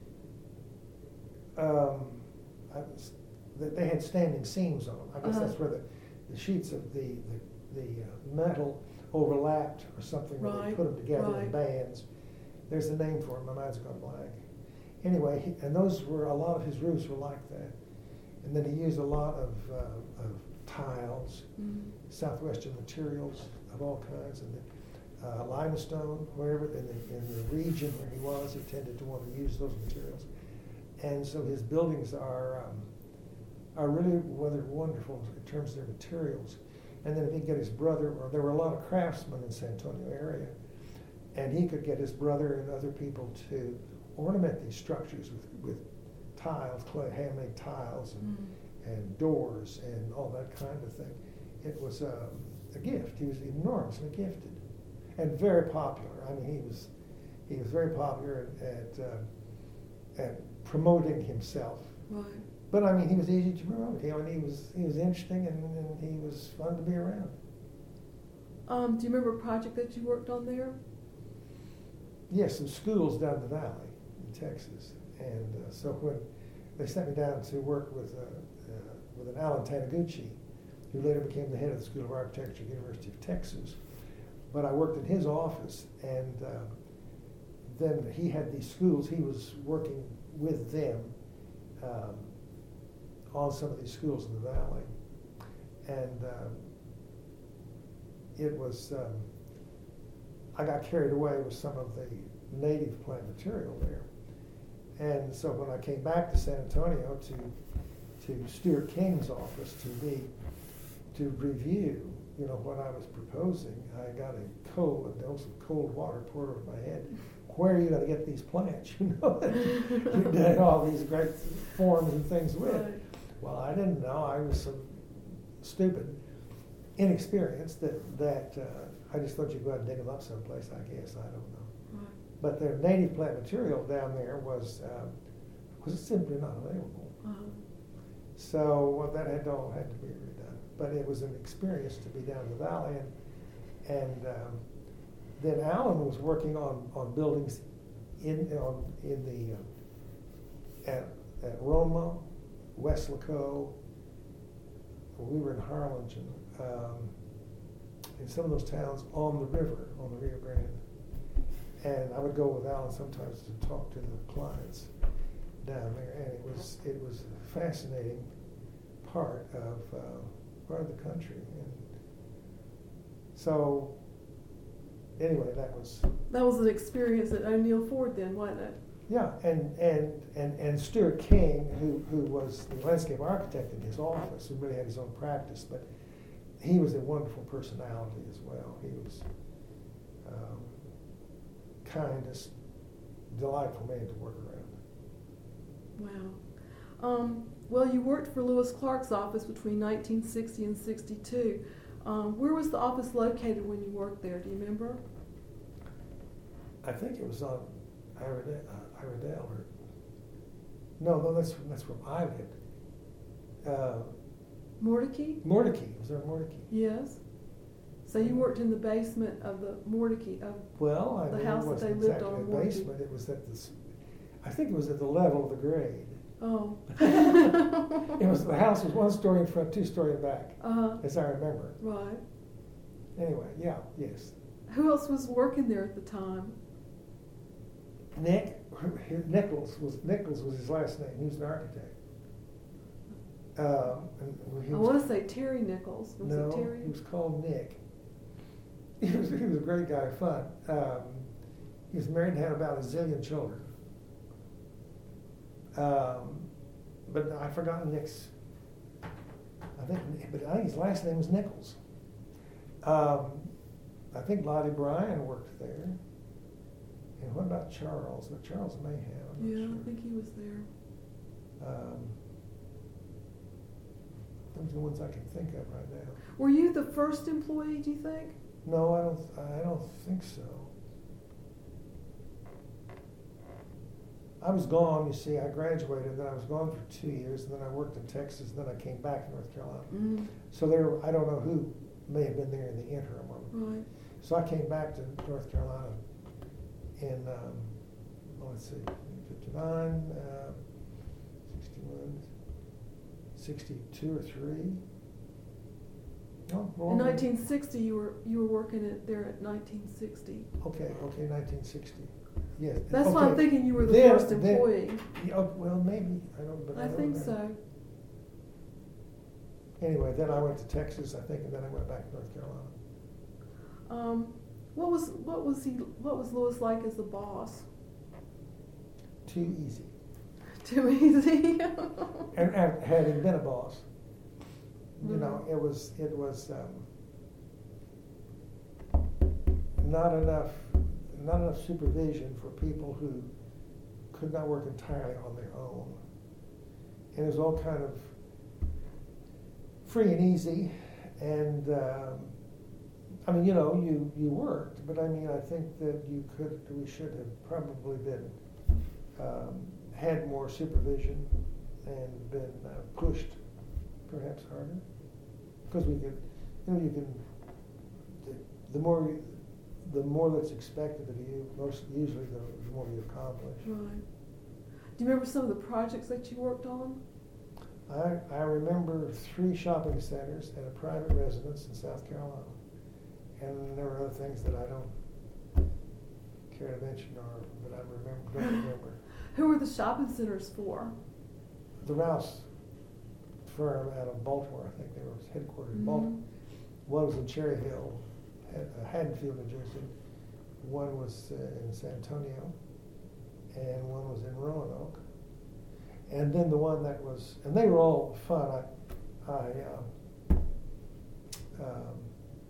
Um, I, that they had standing seams on them. I guess Uh-huh. that's where the, the sheets of the the, the uh, metal overlapped or something. Where they Right, put them together in right. bands. There's a name for it. My mind's gone blank. Anyway, he, and those were a lot of his roofs were like that. And then he used a lot of uh, of tiles, Mm-hmm. southwestern materials of all kinds, and the, uh, limestone, wherever in the in the region where he was, he tended to want to use those materials. And so his buildings are um, are really rather wonderful in terms of their materials. And then if he could get his brother, or there were a lot of craftsmen in the San Antonio area, and he could get his brother and other people to ornament these structures with, with tiles, clay, handmade tiles, and, Mm-hmm. and doors, and all that kind of thing. It was um, a gift. He was enormously gifted, and very popular. I mean, he was he was very popular at uh, at promoting himself. Right. But I mean, he was easy to promote. You know, and he was he was interesting, and, and he was fun to be around. Um, do you remember a project that you worked on there? Yes, some schools down the valley in Texas, and uh, so when they sent me down to work with uh, uh, with an Alan Taniguchi, who later became the head of the School of Architecture at the University of Texas. But I worked in his office, and uh, then he had these schools. He was working with them um, on some of these schools in the valley, and uh, it was. Um, I got carried away with some of the native plant material there, and so when I came back to San Antonio to to Stuart King's office to be to review, you know, what I was proposing, I got a cold, a dose of cold water poured over my head. Where are you going to get these plants? You know, you did all these great forms and things with. Right. Well, I didn't know. I was so stupid, inexperienced that that uh, I just thought you'd go out and dig them up someplace. I guess I don't know. Right. But their native plant material down there was um, was simply not available. Uh-huh. So well, that had all had to be redone. But it was an experience to be down the valley, and and um, then Alan was working on, on buildings in on in the uh, at at Roma, Weslaco. We were in Harlingen, um, in some of those towns on the river, on the Rio Grande. And I would go with Alan sometimes to talk to the clients down there, and it was it was a fascinating part of uh, part of the country. And so, anyway, that was That was an experience at O'Neill Ford then, wasn't it? yeah. And and and and Stuart King, who who was the landscape architect in his office, who really had his own practice, but he was a wonderful personality as well. He was um, kindest, delightful man to work around. Wow. Um, well, you worked for Lewis Clark's office between nineteen sixty and sixty-two. Um, where was the office located when you worked there? Do you remember? I think it was on Iredale, uh, Iredale or no, no, that's that's where I lived. Uh, Mordecai? Mordecai, was there a Mordecai? Yes. So you worked in the basement of the Mordecai of Well, I the mean, house it that they wasn't lived exactly on a in Mordecai. basement. It was at this. I think it was at the level of the grade. Oh. It was the house was one story in front, two story in back, Uh-huh. as I remember. Right. Anyway, yeah, yes. Who else was working there at the time? Nick Nichols was Nichols was his last name. He was an architect. Um, and he I was, want to say Terry Nichols. Was no, it Terry? he was called Nick. He was he was a great guy, fun. Um, he was married and had about a zillion children. Um, but I forgot Nick's. I think, but I think his last name was Nichols. Um, I think Lottie Bryan worked there. And what about Charles? But Charles may have. I'm not Yeah, sure. I think he was there. Um, those are the ones I can think of right now. Were you the first employee, do you think? No, I don't. I don't think so. I was gone. You see, I graduated, then I was gone for two years, and then I worked in Texas, and then I came back to North Carolina. Mm. So there, I don't know who may have been there in the interim. Right. So I came back to North Carolina in, um, well, let's see, fifty-nine, uh, sixty-one, sixty-two or three. No, In nineteen sixty, you were you were working at there at nineteen sixty. Okay, okay, nineteen sixty. Yes. That's okay. why I'm thinking you were the Then- first then- employee. Yeah, oh, well, maybe I don't. But I, I don't think remember. so. Anyway, then I went to Texas, I think, and then I went back to North Carolina. Um, what was what was he? What was Lewis like as a boss? Too easy. Too easy. And, and having been a boss, you Mhm. know, it was it was um, not enough not enough supervision for people who could not work entirely on their own. And it was all kind of free and easy, and um, I mean, you know, you you worked, but I mean, I think that you could, we should have probably been um, had more supervision and been uh, pushed perhaps harder, because we could, you know, you can the, the more the more that's expected of you, most usually the, the more you accomplish. Right. Do you remember some of the projects that you worked on? I, I remember three shopping centers and a private residence in South Carolina. And there were other things that I don't care to mention or that I remember, don't remember. Who were the shopping centers for? The Rouse firm out of Baltimore, I think they were headquartered in Mhm. Baltimore. One was in Cherry Hill, Had- uh, Haddonfield, New Jersey. One was uh, in San Antonio, and one was in Roanoke. And then the one that was, and they were all fun. I, I, um, um,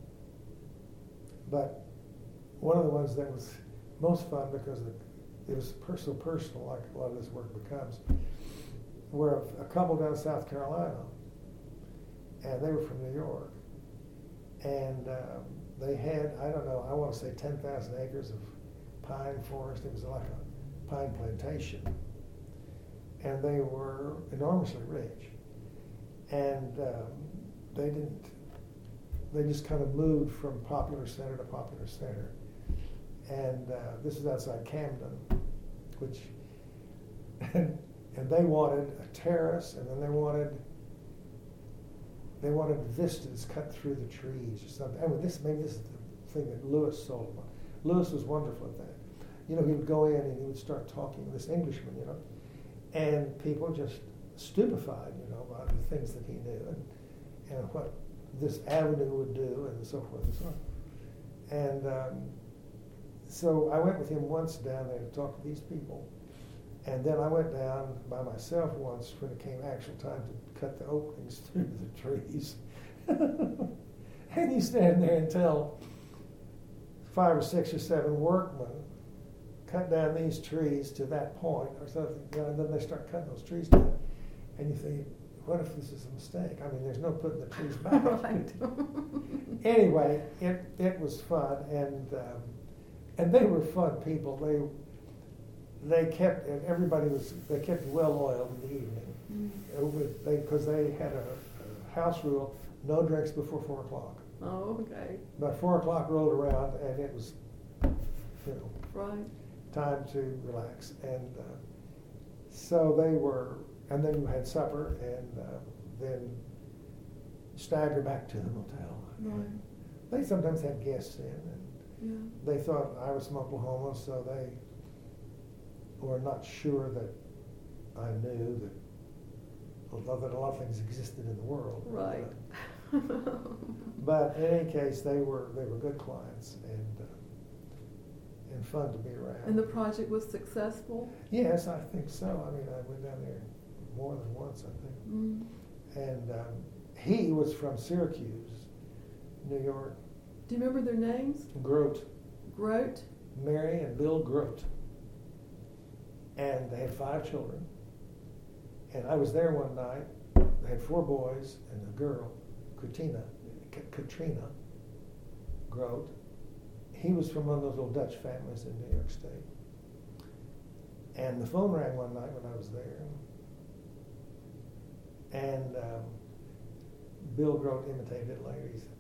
but one of the ones that was most fun because it, it was per- so personal, like a lot of this work becomes, were a, a couple down in South Carolina, and they were from New York, and um, they had, I don't know, I want to say ten thousand acres of pine forest. It was like a pine plantation. And they were enormously rich. And um, they didn't, they just kind of moved from popular center to popular center. And uh, this is outside Camden, which, and, and they wanted a terrace, and then they wanted, they wanted vistas cut through the trees or something. I mean, this, maybe this is the thing that Lewis sold them. Lewis was wonderful at that. You know, he would go in and he would start talking with this Englishman, you know, and people just stupefied, you know, by the things that he knew and, and what this avenue would do and so forth and so on. And um, so I went with him once down there to talk to these people. And then I went down by myself once when it came actual time to cut the openings through the trees. And you stand there and tell five or six or seven workmen, cut down these trees to that point or something, you know, and then they start cutting those trees down. And you think, what if this is a mistake? I mean, there's no putting the trees back. Right. Anyway, it it was fun, and um, and they were fun people. They they kept and everybody was they kept well oiled in the evening. Mm. With they because they had a, a house rule: no drinks before four o'clock. Oh, okay. About four o'clock rolled around, and it was, you know, Right. time to relax. And uh, so they were, and then you had supper, and uh, then stagger back to the motel. Right. They sometimes had guests in, and Yeah. they thought I was from Oklahoma, so they were not sure that I knew that, although that a lot of things existed in the world. Right. Uh, but in any case, they were they were good clients and uh, and fun to be around. And the project was successful? Yes, I think so. I mean, I went down there more than once, I think. Mm. And um, he was from Syracuse, New York. Do you remember their names? Grote, Grote? Mary and Bill Grote. And they had five children. And I was there one night. They had four boys and a girl, Katrina, Katrina Grote. He was from one of those little Dutch families in New York State. And the phone rang one night when I was there. And um, Bill Grote imitated it later. He said,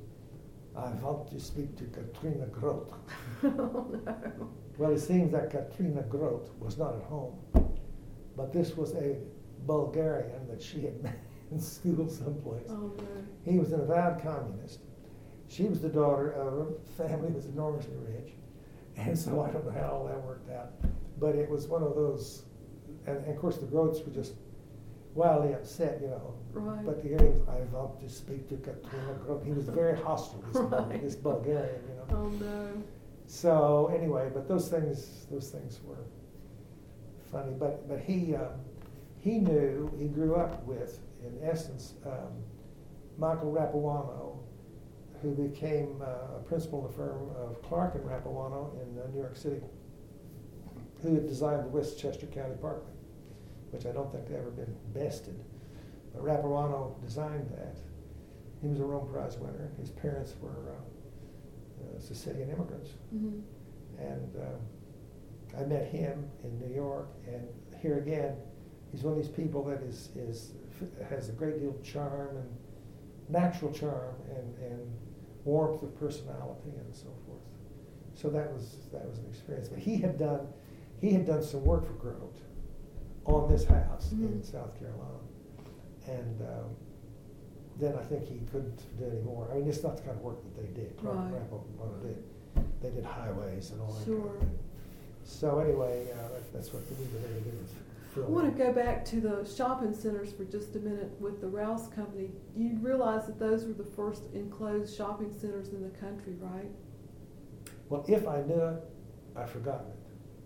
I want to speak to Katrina Grote. Oh, no. Well, it seems that Katrina Grote was not at home, but this was a Bulgarian that she had met in school someplace. Oh, no. He was an avowed communist. She was the daughter of a family that was enormously rich, and so I don't know how all that worked out. But it was one of those, and, and of course the Grotes were just wildly upset, you know. Right. But the hearing, I want to speak to Katrina Grote. He was very hostile, this, Right. this Bulgarian, you know. Oh, no. So anyway, but those things, those things were funny. But but he um, he knew, he grew up with, in essence, um, Michael Rapuano, who became uh, a principal in the firm of Clark and Rapuano in uh, New York City, who had designed the Westchester County Parkway, which I don't think had ever been bested. But Rapuano designed that. He was a Rome Prize winner. His parents were uh, uh, Sicilian immigrants. Mm-hmm. And uh, I met him in New York, and here again, he's one of these people that is, is has a great deal of charm and natural charm and, and warmth of personality and so forth. So that was that was an experience. But he had done he had done some work for Grote on this house mm-hmm. in South Carolina, and um, then I think he couldn't do any more. I mean, it's not the kind of work that they did. Right. Right. Did. They did highways and all that. Sure. Kind of thing. So anyway, uh, that, that's what we were there to do. I want to go back to the shopping centers for just a minute with the Rouse Company. You realize that those were the first enclosed shopping centers in the country, right? Well, if I knew it, I've forgotten it.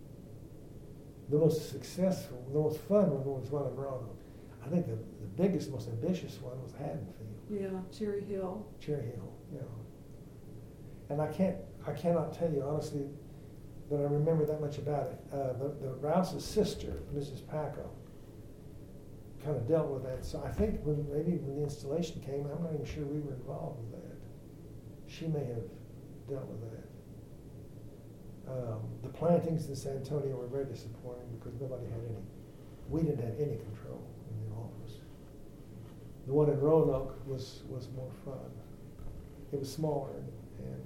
The most successful, the most fun one was one in Roanoke. I think the, the biggest, most ambitious one was Haddonfield. Yeah, Cherry Hill. Cherry Hill, yeah. And I can't, I cannot tell you honestly that I remember that much about it. Uh, the, the Rouse's sister, Missus Paco, kind of dealt with that. So I think when maybe when the installation came, I'm not even sure we were involved with that. She may have dealt with that. Um, the plantings in San Antonio were very disappointing because nobody had any, we didn't have any control in the office. The one in Roanoke was, was more fun. It was smaller and, and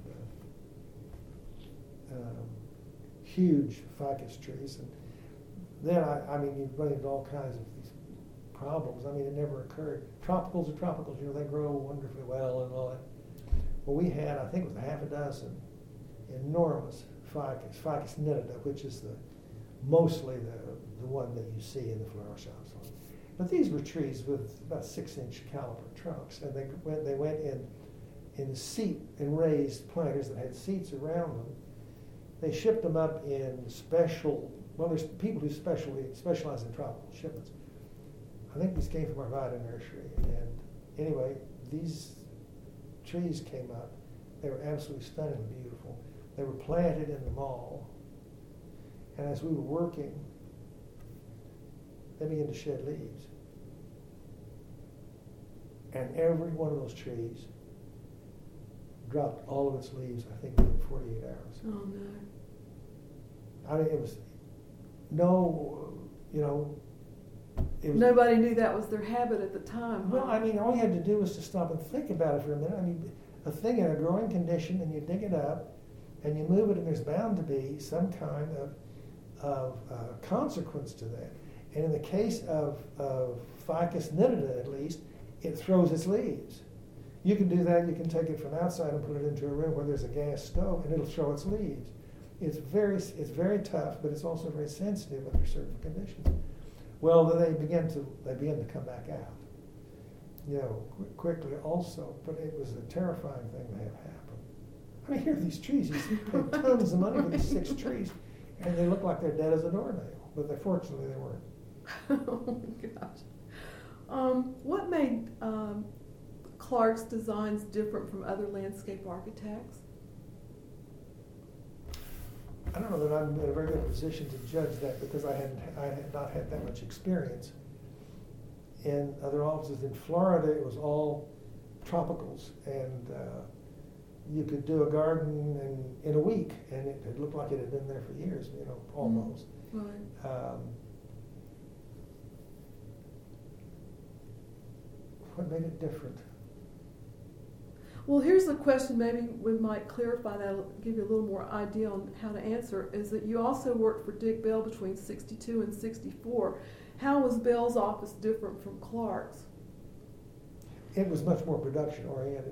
uh, um, huge ficus trees. And then, I, I mean, you run into all kinds of these problems. I mean, it never occurred. Tropicals are tropicals, you know, they grow wonderfully well and all that. Well, we had, I think it was a half a dozen enormous ficus, Ficus nitida, which is the mostly the, the one that you see in the flower shops. But these were trees with about six-inch caliper trunks, and they went, they went in in seat and raised planters that had seats around them. They shipped them up in special, well, there's people who specially specialize in tropical shipments. I think these came from Arvada Nursery. And anyway, these trees came up. They were absolutely stunningly beautiful. They were planted in the mall. And as we were working, they began to shed leaves. and every one of those trees dropped all of its leaves, I think, within forty-eight hours. Oh, no. I mean, it was no, you know, it was, Nobody knew that was their habit at the time. well, huh? I mean, all you had to do was to stop and think about it for a minute. I mean, a thing in a growing condition, and you dig it up, and you move it, and there's bound to be some kind of of uh, consequence to that. And in the case of, of Ficus nitida, at least, it throws its leaves. You can do that. You can take it from outside and put it into a room where there's a gas stove, and it'll throw its leaves. It's very, it's very tough, but it's also very sensitive under certain conditions. Well, then they begin to they begin to come back out, you know, qu- quickly also. But it was a terrifying thing to have happen. I mean, here are these trees. You pay tons of money for these six trees, and they look like they're dead as a doornail. But they, fortunately, they weren't. Oh my gosh. Um, what made um, Clark's designs different from other landscape architects? I don't know that I'm in a very good position to judge that because I hadn't, I had not had that much experience. In other offices in Florida, it was all tropicals, and uh, you could do a garden in, in a week, and it, it looked like it had been there for years, you know, almost. Right. Um, what made it different? Well, here's a question maybe we might clarify that, give you a little more idea on how to answer, is that you also worked for Dick Bell between sixty-two and sixty-four. How was Bell's office different from Clark's? It was much more production oriented,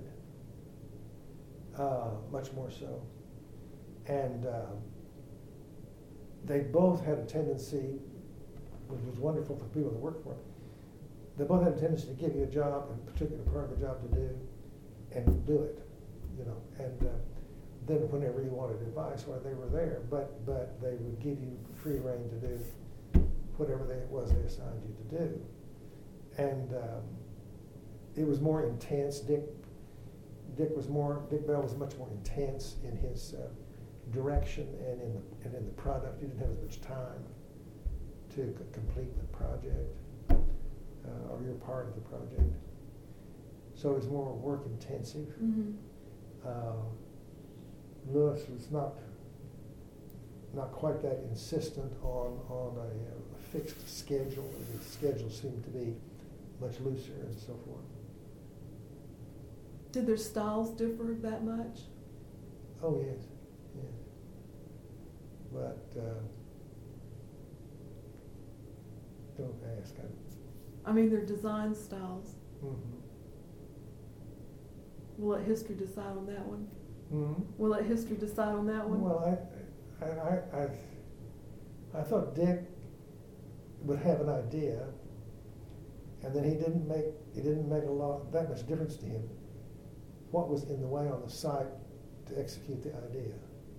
uh, much more so. And uh, they both had a tendency, which was wonderful for people that worked for them, they both had a tendency to give you a job, a particular part of the job to do, and do it, you know, and uh, then whenever you wanted advice, well, they were there, but but they would give you free rein to do whatever they, it was they assigned you to do. And um, it was more intense. Dick Dick was more, Dick Bell was much more intense in his uh, direction and in the and in the product. He didn't have as much time to c- complete the project uh, or your part of the project. So it was more work intensive. Mm-hmm. Uh, Lewis was not not quite that insistent on on a, a fixed schedule. The schedule seemed to be much looser and so forth. Did their styles differ that much? Oh yes, yes. But uh, don't ask. I, I mean, their design styles. mm-hmm. We'll let history decide on that one. Mm-hmm. We'll let history decide on that one. Well, I, I, I, I, I thought Dick would have an idea, and then he didn't make it didn't make a lot that much difference to him what was in the way on the site to execute the idea.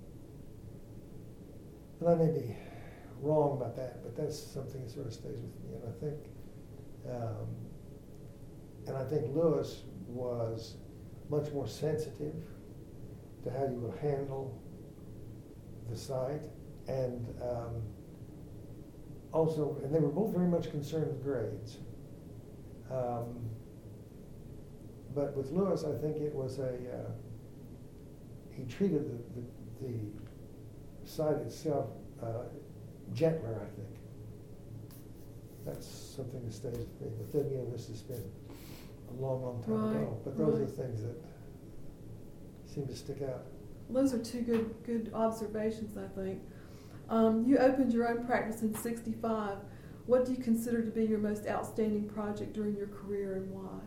And I may be wrong about that, but that's something that sort of stays with me. And I think, um, and I think Lewis was much more sensitive to how you would handle the site, and um, also, and they were both very much concerned with grades. Um, but with Lewis, I think it was a, uh, he treated the, the, the site itself uh, gentler, I think. That's something that stays with me. But then, you know, this has been a long, long time Right, ago. But those right. are the things that seem to stick out. Those are two good good observations, I think. Um, you opened your own practice in sixty-five. What do you consider to be your most outstanding project during your career, and why?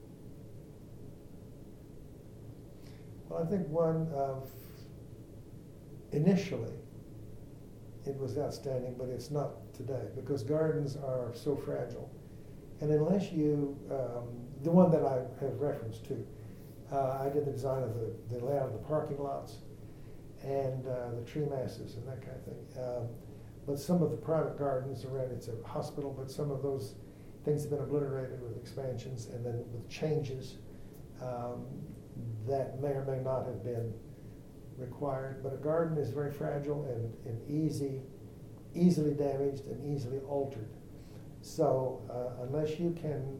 Well, I think one of, initially, it was outstanding, but it's not today, because gardens are so fragile. And unless you, um, the one that I have reference to, uh, I did the design of the, the layout of the parking lots and uh, the tree masses and that kind of thing. Um, but some of the private gardens around, it's a hospital, but some of those things have been obliterated with expansions and then with changes um, that may or may not have been required. But a garden is very fragile and, and easy, easily damaged and easily altered. So uh, unless you can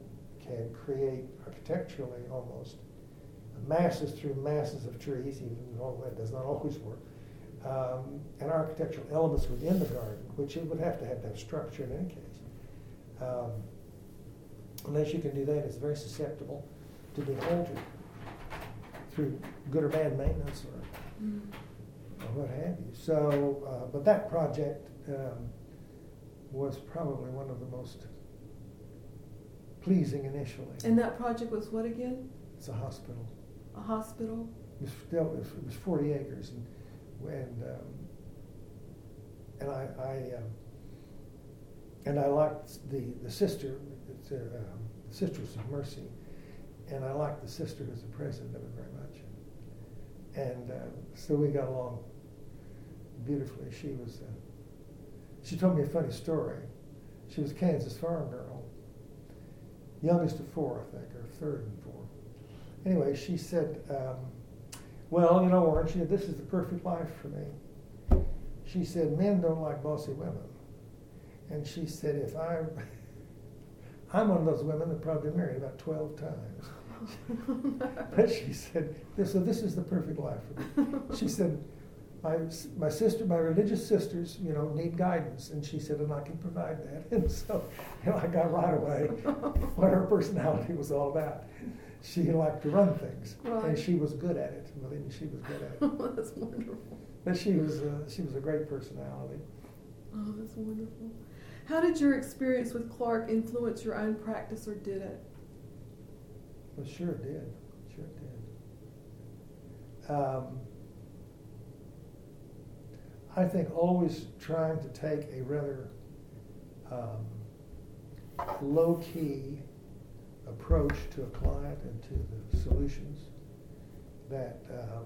can create architecturally almost masses through masses of trees, even though that does not always work, um, and architectural elements within the garden, which it would have to have to have structure in any case. Um, unless you can do that, it's very susceptible to being altered through good or bad maintenance or, mm. or what have you. So, uh, but that project um, was probably one of the most pleasing initially. And that project was what again? It's a hospital. A hospital? It was, still, it was, it was forty acres, and and um, and I, I um, and I liked the the sister, it's, uh, um, the Sisters of Mercy, and I liked the sister who's the president of it very much, and uh, so we got along beautifully. She was uh, she told me a funny story. She was a Kansas farm girl, youngest of four, I think, or third and four. Anyway, she said, um, well, you know, Warren, she said, this is the perfect life for me. She said, men don't like bossy women. And she said, if I, I'm one of those women that probably been married about twelve times. But she said, so this is the perfect life for me. She said, my, my sister, my religious sisters, you know, need guidance. And she said, and I can provide that. And so, you know, I got right away what her personality was all about. She liked to run things, right. And she was good at it. Believe me, she was good at it. Oh, that's wonderful. But she was uh, she was a great personality. Oh, that's wonderful. How did your experience with Clark influence your own practice, or did it? Well, sure it did. Sure it did. Um, I think always trying to take a rather um, low-key approach to a client and to the solutions that,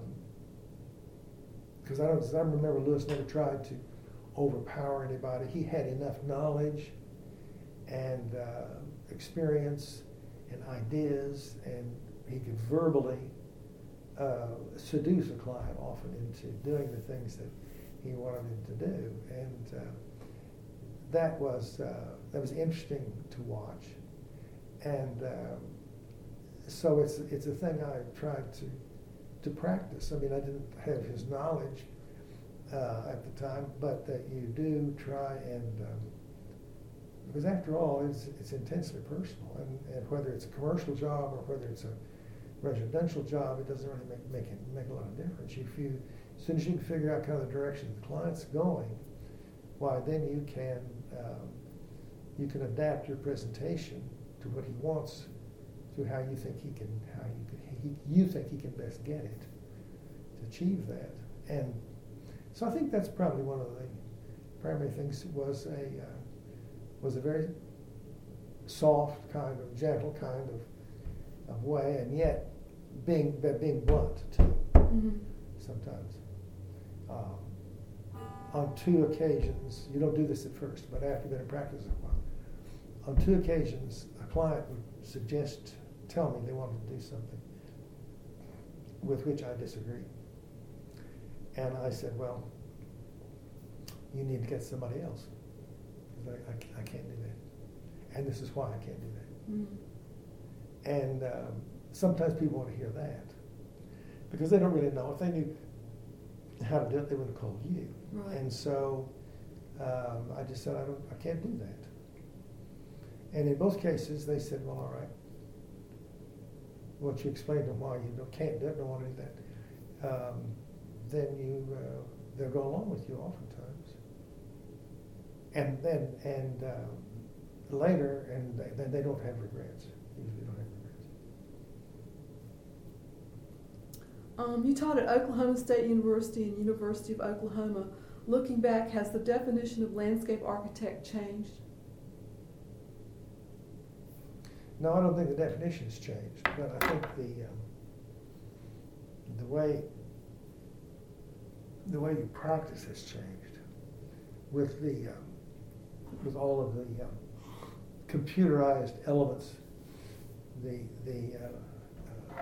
because um, I don't, I remember Lewis never tried to overpower anybody. He had enough knowledge and uh, experience and ideas, and he could verbally uh, seduce a client often into doing the things that he wanted him to do, and uh, that was uh, that was interesting to watch. And um, so it's it's a thing I tried to to practice. I mean, I didn't have his knowledge uh, at the time, but that you do try and um, because after all, it's it's intensely personal, and, and whether it's a commercial job or whether it's a residential job, it doesn't really make make it, make a lot of difference. If you as soon as you can figure out kind of the direction the client's going, why then you can um, you can adapt your presentation to what he wants, to how you think he can, how you can, he, you think he can best get it to achieve that. And so I think that's probably one of the primary things. Was a uh, was a very soft kind of, gentle kind of, of way, and yet being being blunt too. Mm-hmm. Sometimes. Um, on two occasions, you don't do this at first, but after you've been in practice a while, on two occasions, a client would suggest, tell me they wanted to do something with which I disagreed. And I said, well, you need to get somebody else. I, I, I can't do that. And this is why I can't do that. Mm-hmm. And um, sometimes people want to hear that because they don't really know. If they knew how to do it, they would have called you. Right. And so um, I just said, I don't, I can't do that. And in both cases, they said, well, all right. Once you explain to them why you don't, can't do it, don't want to do that, um, then you uh, they'll go along with you oftentimes. And then and uh, later, and they, then they don't have regrets. Usually, don't have regrets. Um, you taught at Oklahoma State University and University of Oklahoma. Looking back, has the definition of landscape architect changed? No, I don't think the definition has changed, but I think the um, the way the way you practice has changed with the um, with all of the um, computerized elements, the the uh, uh,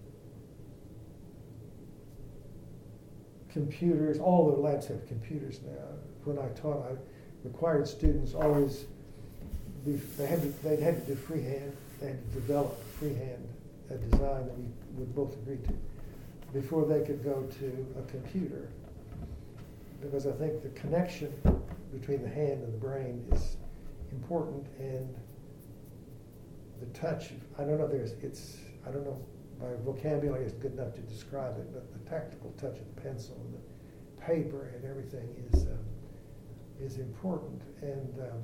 computers. All the labs have computers now. When I taught, I required students always be, they had to, they had to do freehand. they had to develop freehand a design that we would both agree to before they could go to a computer. Because I think the connection between the hand and the brain is important, and the touch, I don't know, there's, it's, I don't know, my vocabulary is good enough to describe it, but the tactical touch of the pencil and the paper and everything is um, is important. And um,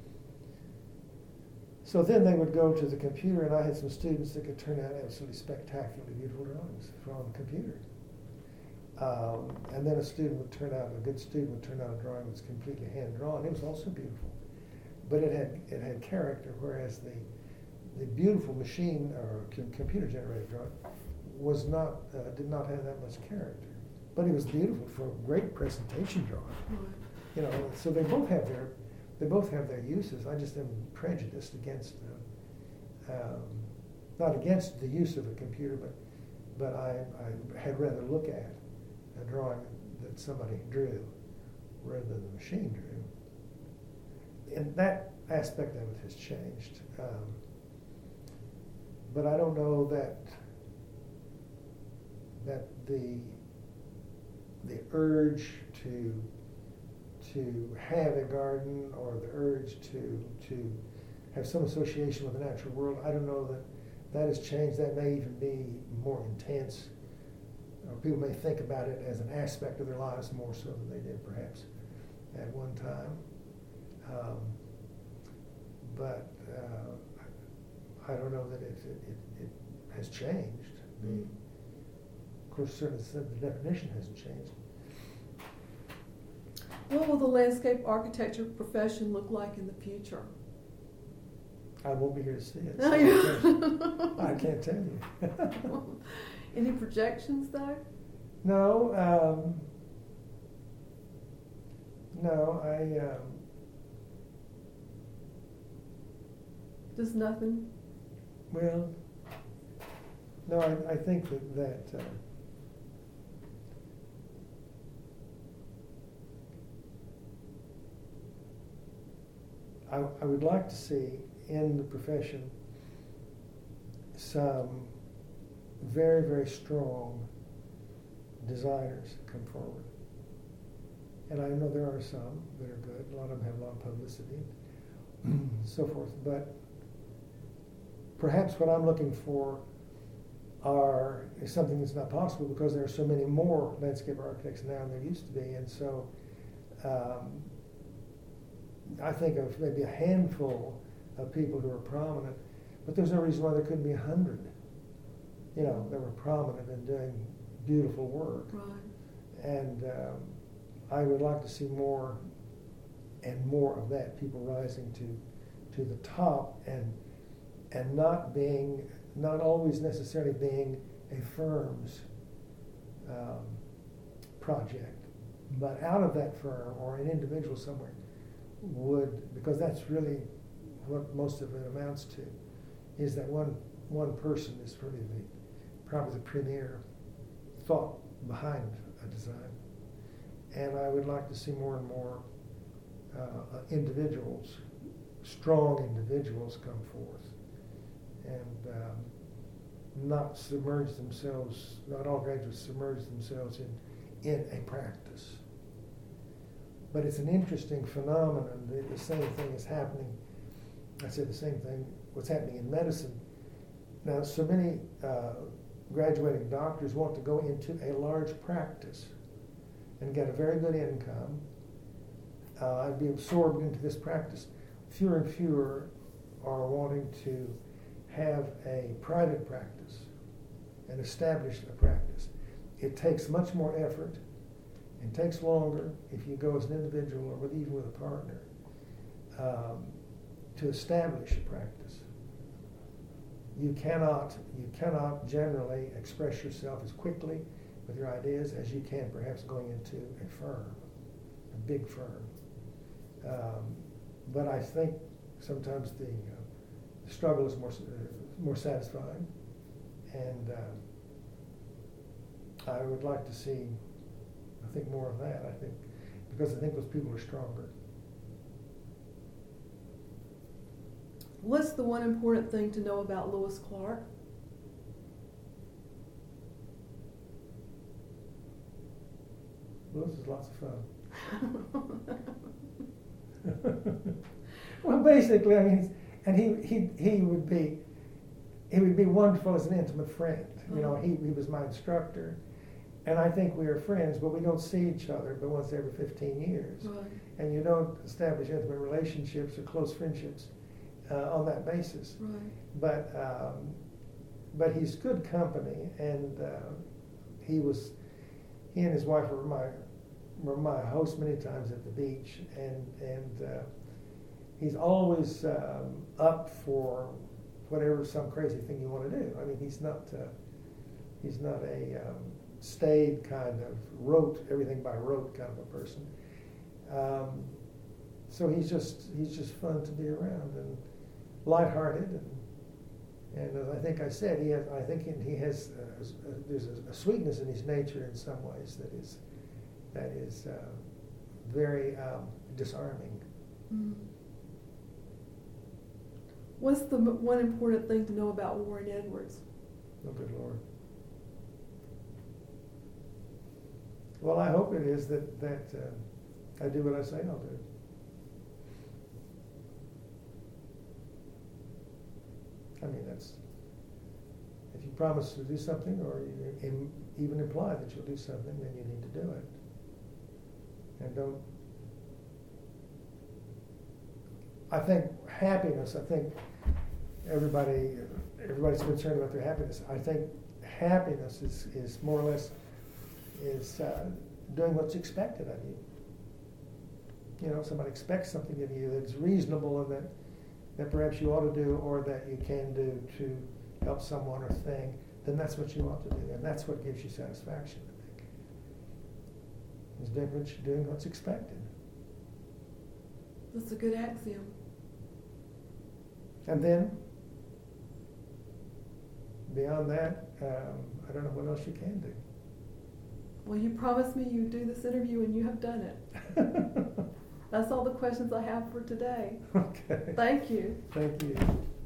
so then they would go to the computer, and I had some students that could turn out absolutely spectacularly beautiful drawings from a computer. Um, and then a student would turn out, a good student would turn out a drawing that was completely hand-drawn. It was also beautiful. But it had it had character, whereas the the beautiful machine or com- computer-generated drawing was not uh, did not have that much character. But it was beautiful for a great presentation drawing. Right. You know, so they both have their they both have their uses. I just am prejudiced against them. Um, not against the use of a computer, but but I, I had rather look at a drawing that somebody drew rather than the machine drew. And that aspect of it has changed. Um, but I don't know that that the the urge to to have a garden or the urge to to have some association with the natural world, I don't know that that has changed. That may even be more intense. Or people may think about it as an aspect of their lives more so than they did perhaps at one time. Um, but uh, I don't know that it, it, it has changed. The, of course, certainly the definition hasn't changed. What will the landscape architecture profession look like in the future? I won't be here to see it. So So yeah. I, can't, I can't tell you. Any projections, though? No, um, no, I. Um, Just nothing? well, no, I, I think that that. Uh, I, I would like to see in the profession some very, very strong designers come forward. And I know there are some that are good. A lot of them have a lot of publicity, and so forth. But perhaps what I'm looking for are is something that's not possible because there are so many more landscape architects now than there used to be. And so um, I think of maybe a handful of people who are prominent, but there's no reason why there couldn't be a hundred, you know, that were prominent and doing beautiful work. Right. And um, I would like to see more and more of that, people rising to to the top and and not being, not always necessarily being a firm's um, project, but out of that firm or an individual somewhere would, because that's really what most of it amounts to, is that one one person is really the probably the premier thought behind a design. And I would like to see more and more uh, individuals, strong individuals come forth and um, not submerge themselves, not all graduates submerge themselves in, in a practice. But it's an interesting phenomenon. The, the same thing is happening, I said the same thing, what's happening in medicine. Now, so many uh, graduating doctors want to go into a large practice and get a very good income uh, and be absorbed into this practice. Fewer and fewer are wanting to have a private practice and establish a practice. It takes much more effort and takes longer if you go as an individual or with, even with a partner um, to establish a practice. You cannot, you cannot generally express yourself as quickly with your ideas as you can perhaps going into a firm, a big firm. Um, but I think sometimes the, uh, the struggle is more uh, more satisfying, and uh, I would like to see, I think, more of that. I think because I think those people are stronger. What's the one important thing to know about Lewis Clark? Lewis is lots of fun. Well, basically, I mean, and he, he, he would be, he would be wonderful as an intimate friend. You know, he, he was my instructor, and I think we are friends, but we don't see each other but once every fifteen years. Right. And you don't establish intimate relationships or close friendships uh, on that basis. Right. But um, but he's good company, and uh, he was he and his wife were my were my host many times at the beach, and and uh, he's always um, up for whatever some crazy thing you want to do. I mean, he's not uh, he's not a um, staid kind of rote everything by rote kind of a person. Um, so he's just he's just fun to be around and lighthearted, and and as I think I said, he has I think he has uh, a, there's a, a sweetness in his nature in some ways that is that is uh, very um, disarming. Mm. What's the m- one important thing to know about Warren Edwards? Oh, good Lord. Well, I hope it is that that uh, I do what I say I'll do. I mean, that's if you promise to do something, or you im- even imply that you'll do something, then you need to do it. And don't. I think happiness. I think everybody everybody's concerned about their happiness. I think happiness is, is more or less is uh, doing what's expected of you. You know, somebody expects something of you that's reasonable and that, that perhaps you ought to do or that you can do to help someone or thing, then that's what you ought to do. And that's what gives you satisfaction, I think. Is doing, what you're doing what's expected. That's a good axiom. And then, beyond that, um, I don't know what else you can do. Well, you promised me you'd do this interview, and you have done it. That's all the questions I have for today. Okay. Thank you. Thank you.